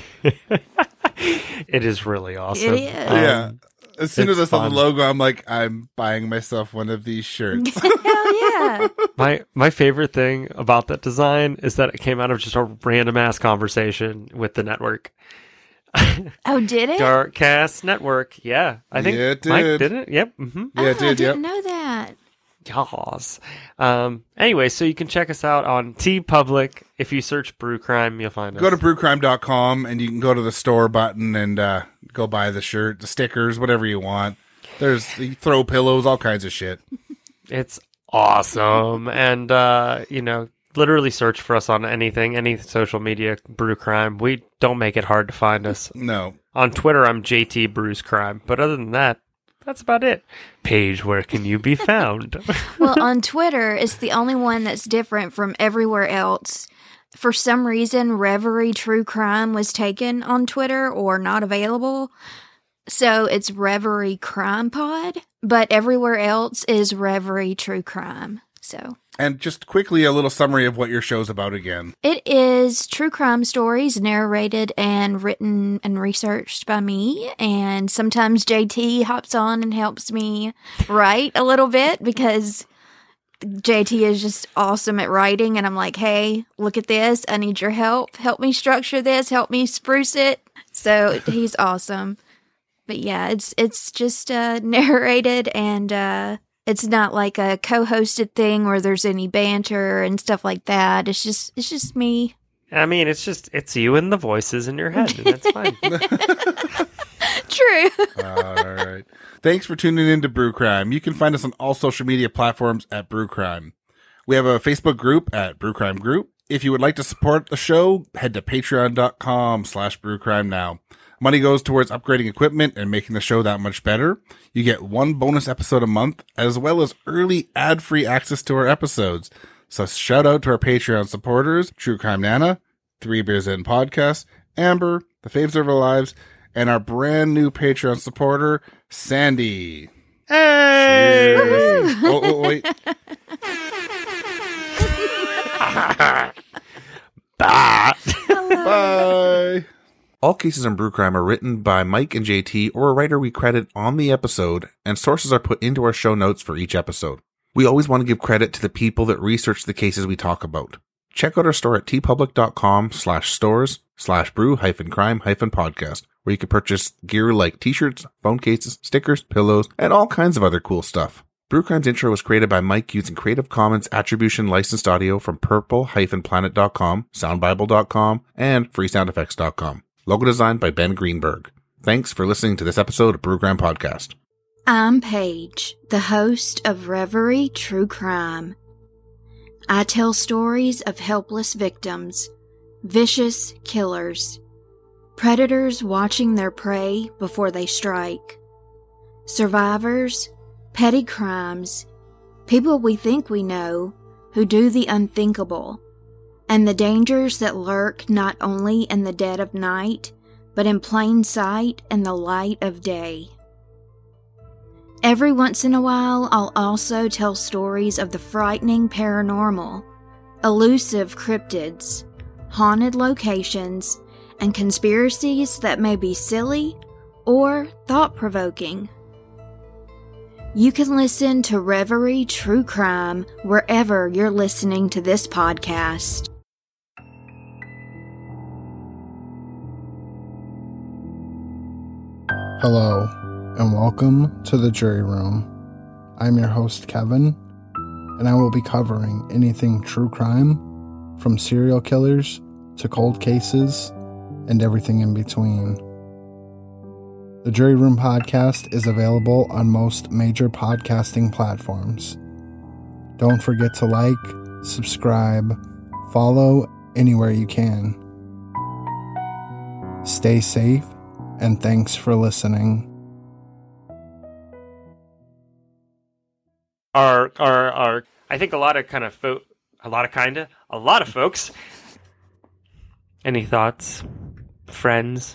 It is really awesome. It is. Um, yeah. As soon as I it's saw fun. the logo, I'm like, I'm buying myself one of these shirts. Hell yeah. My my favorite thing about that design is that it came out of just a random ass conversation with the network. Oh, did it? Darkcast Network. Yeah, I think Yeah, it Mike did. did it. Yep. Mm-hmm. Yeah, oh, it I did, didn't yep. know that. Yas. Um, anyway, so you can check us out on TeePublic. If you search Brew Crime, you'll find us. Go to brew crime dot com and you can go to the store button and uh, go buy the shirt, the stickers, whatever you want. There's you throw pillows, all kinds of shit. It's awesome. And, uh, you know, literally search for us on anything, any social media, Brew Crime. We don't make it hard to find us. No. On Twitter, I'm J T Brews Crime. But other than that, that's about it. Paige, where can you be found? Well, on Twitter, it's the only one that's different from everywhere else. For some reason, Reverie True Crime was taken on Twitter or not available. So it's Reverie Crime Pod, but everywhere else is Reverie True Crime. So And just quickly, a little summary of what your show's about again. it is true crime stories narrated and written and researched by me. And sometimes J T hops on and helps me write a little bit because J T is just awesome at writing. And I'm like, hey, look at this. I need your help. Help me structure this. Help me spruce it. So he's awesome. But yeah, it's it's just uh, narrated, and uh, it's not like a co-hosted thing where there's any banter and stuff like that. It's just it's just me. I mean, it's just, it's you and the voices in your head, and that's fine. True. All right. Thanks for tuning in to Brew Crime. You can find us on all social media platforms at Brew Crime. We have a Facebook group at Brew Crime Group, If you would like to support the show, head to patreon.com slash brewcrime now. Money goes towards upgrading equipment and making the show that much better. You get one bonus episode a month, as well as early ad-free access to our episodes. So shout out to our Patreon supporters, True Crime Nana, Three Beers In Podcast, Amber, The Faves of Our Lives, and our brand new Patreon supporter, Sandy. Hey! Cheers. Oh, oh, wait. Bah. Bye. All cases in Brew Crime are written by Mike and J T or a writer we credit on the episode, and sources are put into our show notes for each episode. We always want to give credit to the people that research the cases we talk about. Check out our store at tpublic.com slash stores slash brew hyphen crime hyphen podcast, where you can purchase gear like t-shirts, phone cases, stickers, pillows, and all kinds of other cool stuff. Brew Crime's intro was created by Mike using Creative Commons Attribution licensed audio from purple dash planet dot com, soundbible dot com, and free sound effects dot com. Logo designed by Ben Greenberg. Thanks for listening to this episode of Brew Crime Podcast. I'm Paige, the host of Reverie True Crime. I tell stories of helpless victims, vicious killers, predators watching their prey before they strike, survivors, petty crimes, people we think we know who do the unthinkable, and the dangers that lurk not only in the dead of night, but in plain sight and the light of day. Every once in a while, I'll also tell stories of the frightening paranormal, elusive cryptids, haunted locations, and conspiracies that may be silly or thought-provoking. You can listen to Reverie True Crime wherever you're listening to this podcast. Hello, and welcome to the Jury Room. I'm your host, Kevin, and I will be covering anything true crime, from serial killers to cold cases, and everything in between. The Jury Room podcast is available on most major podcasting platforms. Don't forget to like, subscribe, follow anywhere you can. Stay safe, and thanks for listening. Our, our, our, I think a lot of kind of fo- a lot of kinda, a lot of folks. Any thoughts, friends?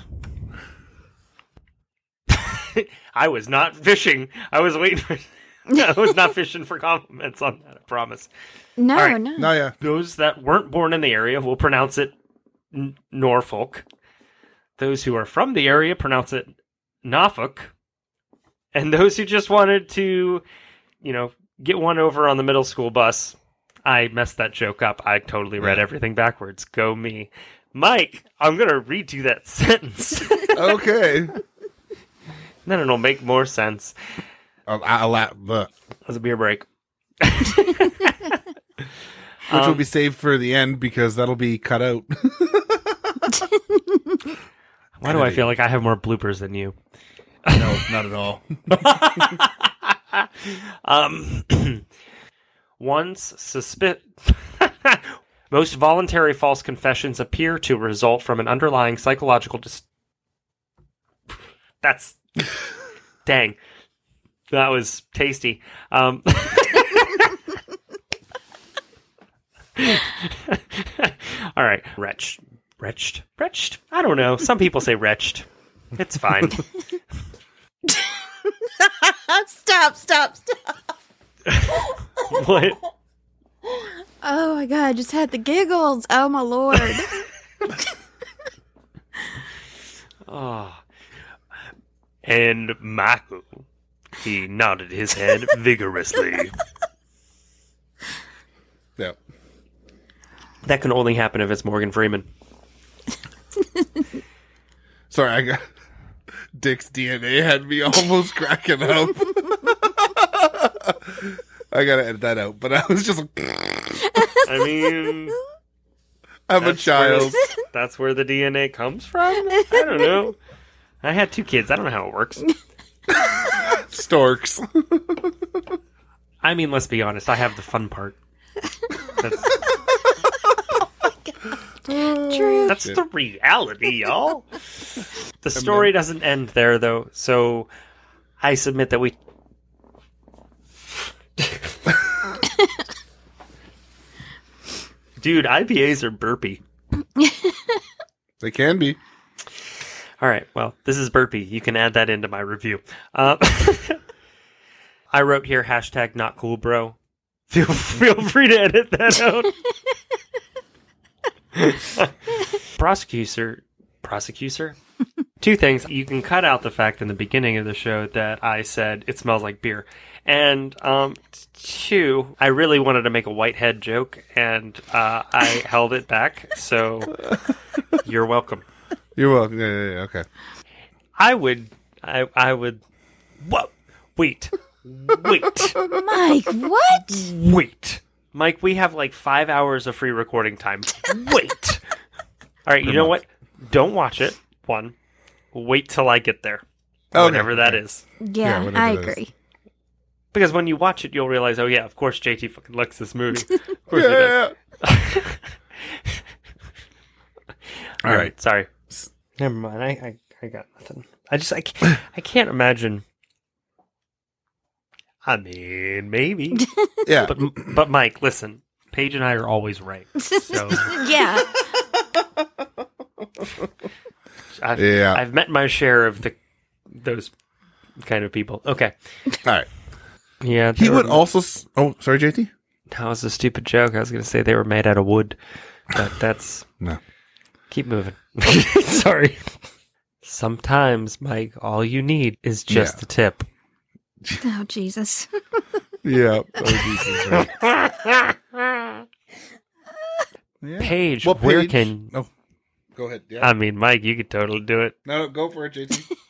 I was not fishing. I was waiting for. I was not fishing for compliments on that. I promise. No, All right. no. No, yeah. Those that weren't born in the area will pronounce it N- Norfolk. Those who are from the area pronounce it Norfolk. And those who just wanted to, you know, get one over on the middle school bus. I messed that joke up. I totally read Yeah. everything backwards. Go me. Mike, I'm going to read you that sentence. Okay. Then it'll make more sense. I'll, I'll, I'll, As a beer break. which Um, will be saved for the end because that'll be cut out. Why do I feel like I have more bloopers than you? No, not at all. Um, once suspi- Most voluntary false confessions appear to result from an underlying psychological dis- That's... Dang. That was tasty. Um... All right. Wretched. Wretched. Wretched? I don't know. Some people say wretched. It's fine. Stop, stop, stop. What? Oh my god, I just had the giggles. Oh my lord. Oh. And Michael, he nodded his head vigorously. Yeah. That can only happen if it's Morgan Freeman. Sorry, I got Dick's D N A had me almost cracking up. I gotta edit that out, but I was just like, I mean, I'm a that's child. Where, that's where the D N A comes from? I don't know. I had two kids. I don't know how it works. Storks. I mean, let's be honest. I have the fun part. That's... True. That's the reality, y'all. The story doesn't end there, though, so I submit that we... Dude, I P As are burpy. They can be. All right, well, this is burpy. You can add that into my review. Uh, I wrote here, hashtag not cool, bro. Feel, feel free to edit that out. Prosecutor. Prosecutor? Two things. You can cut out the fact in the beginning of the show that I said it smells like beer. And um, two, I really wanted to make a whitehead joke, and uh, I held it back. So you're welcome. You're welcome. Yeah, yeah, yeah. Okay. I would. I. I would. Whoa! Wait. Wait. Mike, what? Wait. Mike, we have like five hours of free recording time. Wait. All right. You know what? Don't watch it. One. Wait till I get there. Okay. Whatever that is. Yeah, whatever I that is. agree. Because when you watch it, you'll realize, oh yeah, of course J T fucking likes this movie. Of course he Yeah, does. yeah, All All right. right. Sorry. Never mind. I, I I got nothing. I just I can't, I can't imagine. I mean, maybe. yeah. But but Mike, listen. Paige and I are always right. So Yeah. I've, Yeah. I've met my share of the those kind of people. Okay. All right. Yeah. He they would were- also. s- Oh, sorry, J T. That was a stupid joke. I was going to say they were made out of wood, but that's No. keep moving. Sorry. Sometimes, Mike, all you need is just Yeah. the tip. Oh, Jesus. Yeah. Oh, Jesus. Right. Yeah. Paige, What where page? can? Oh, go ahead. Yeah. I mean, Mike, you could totally do it. no, no, go for it, J T.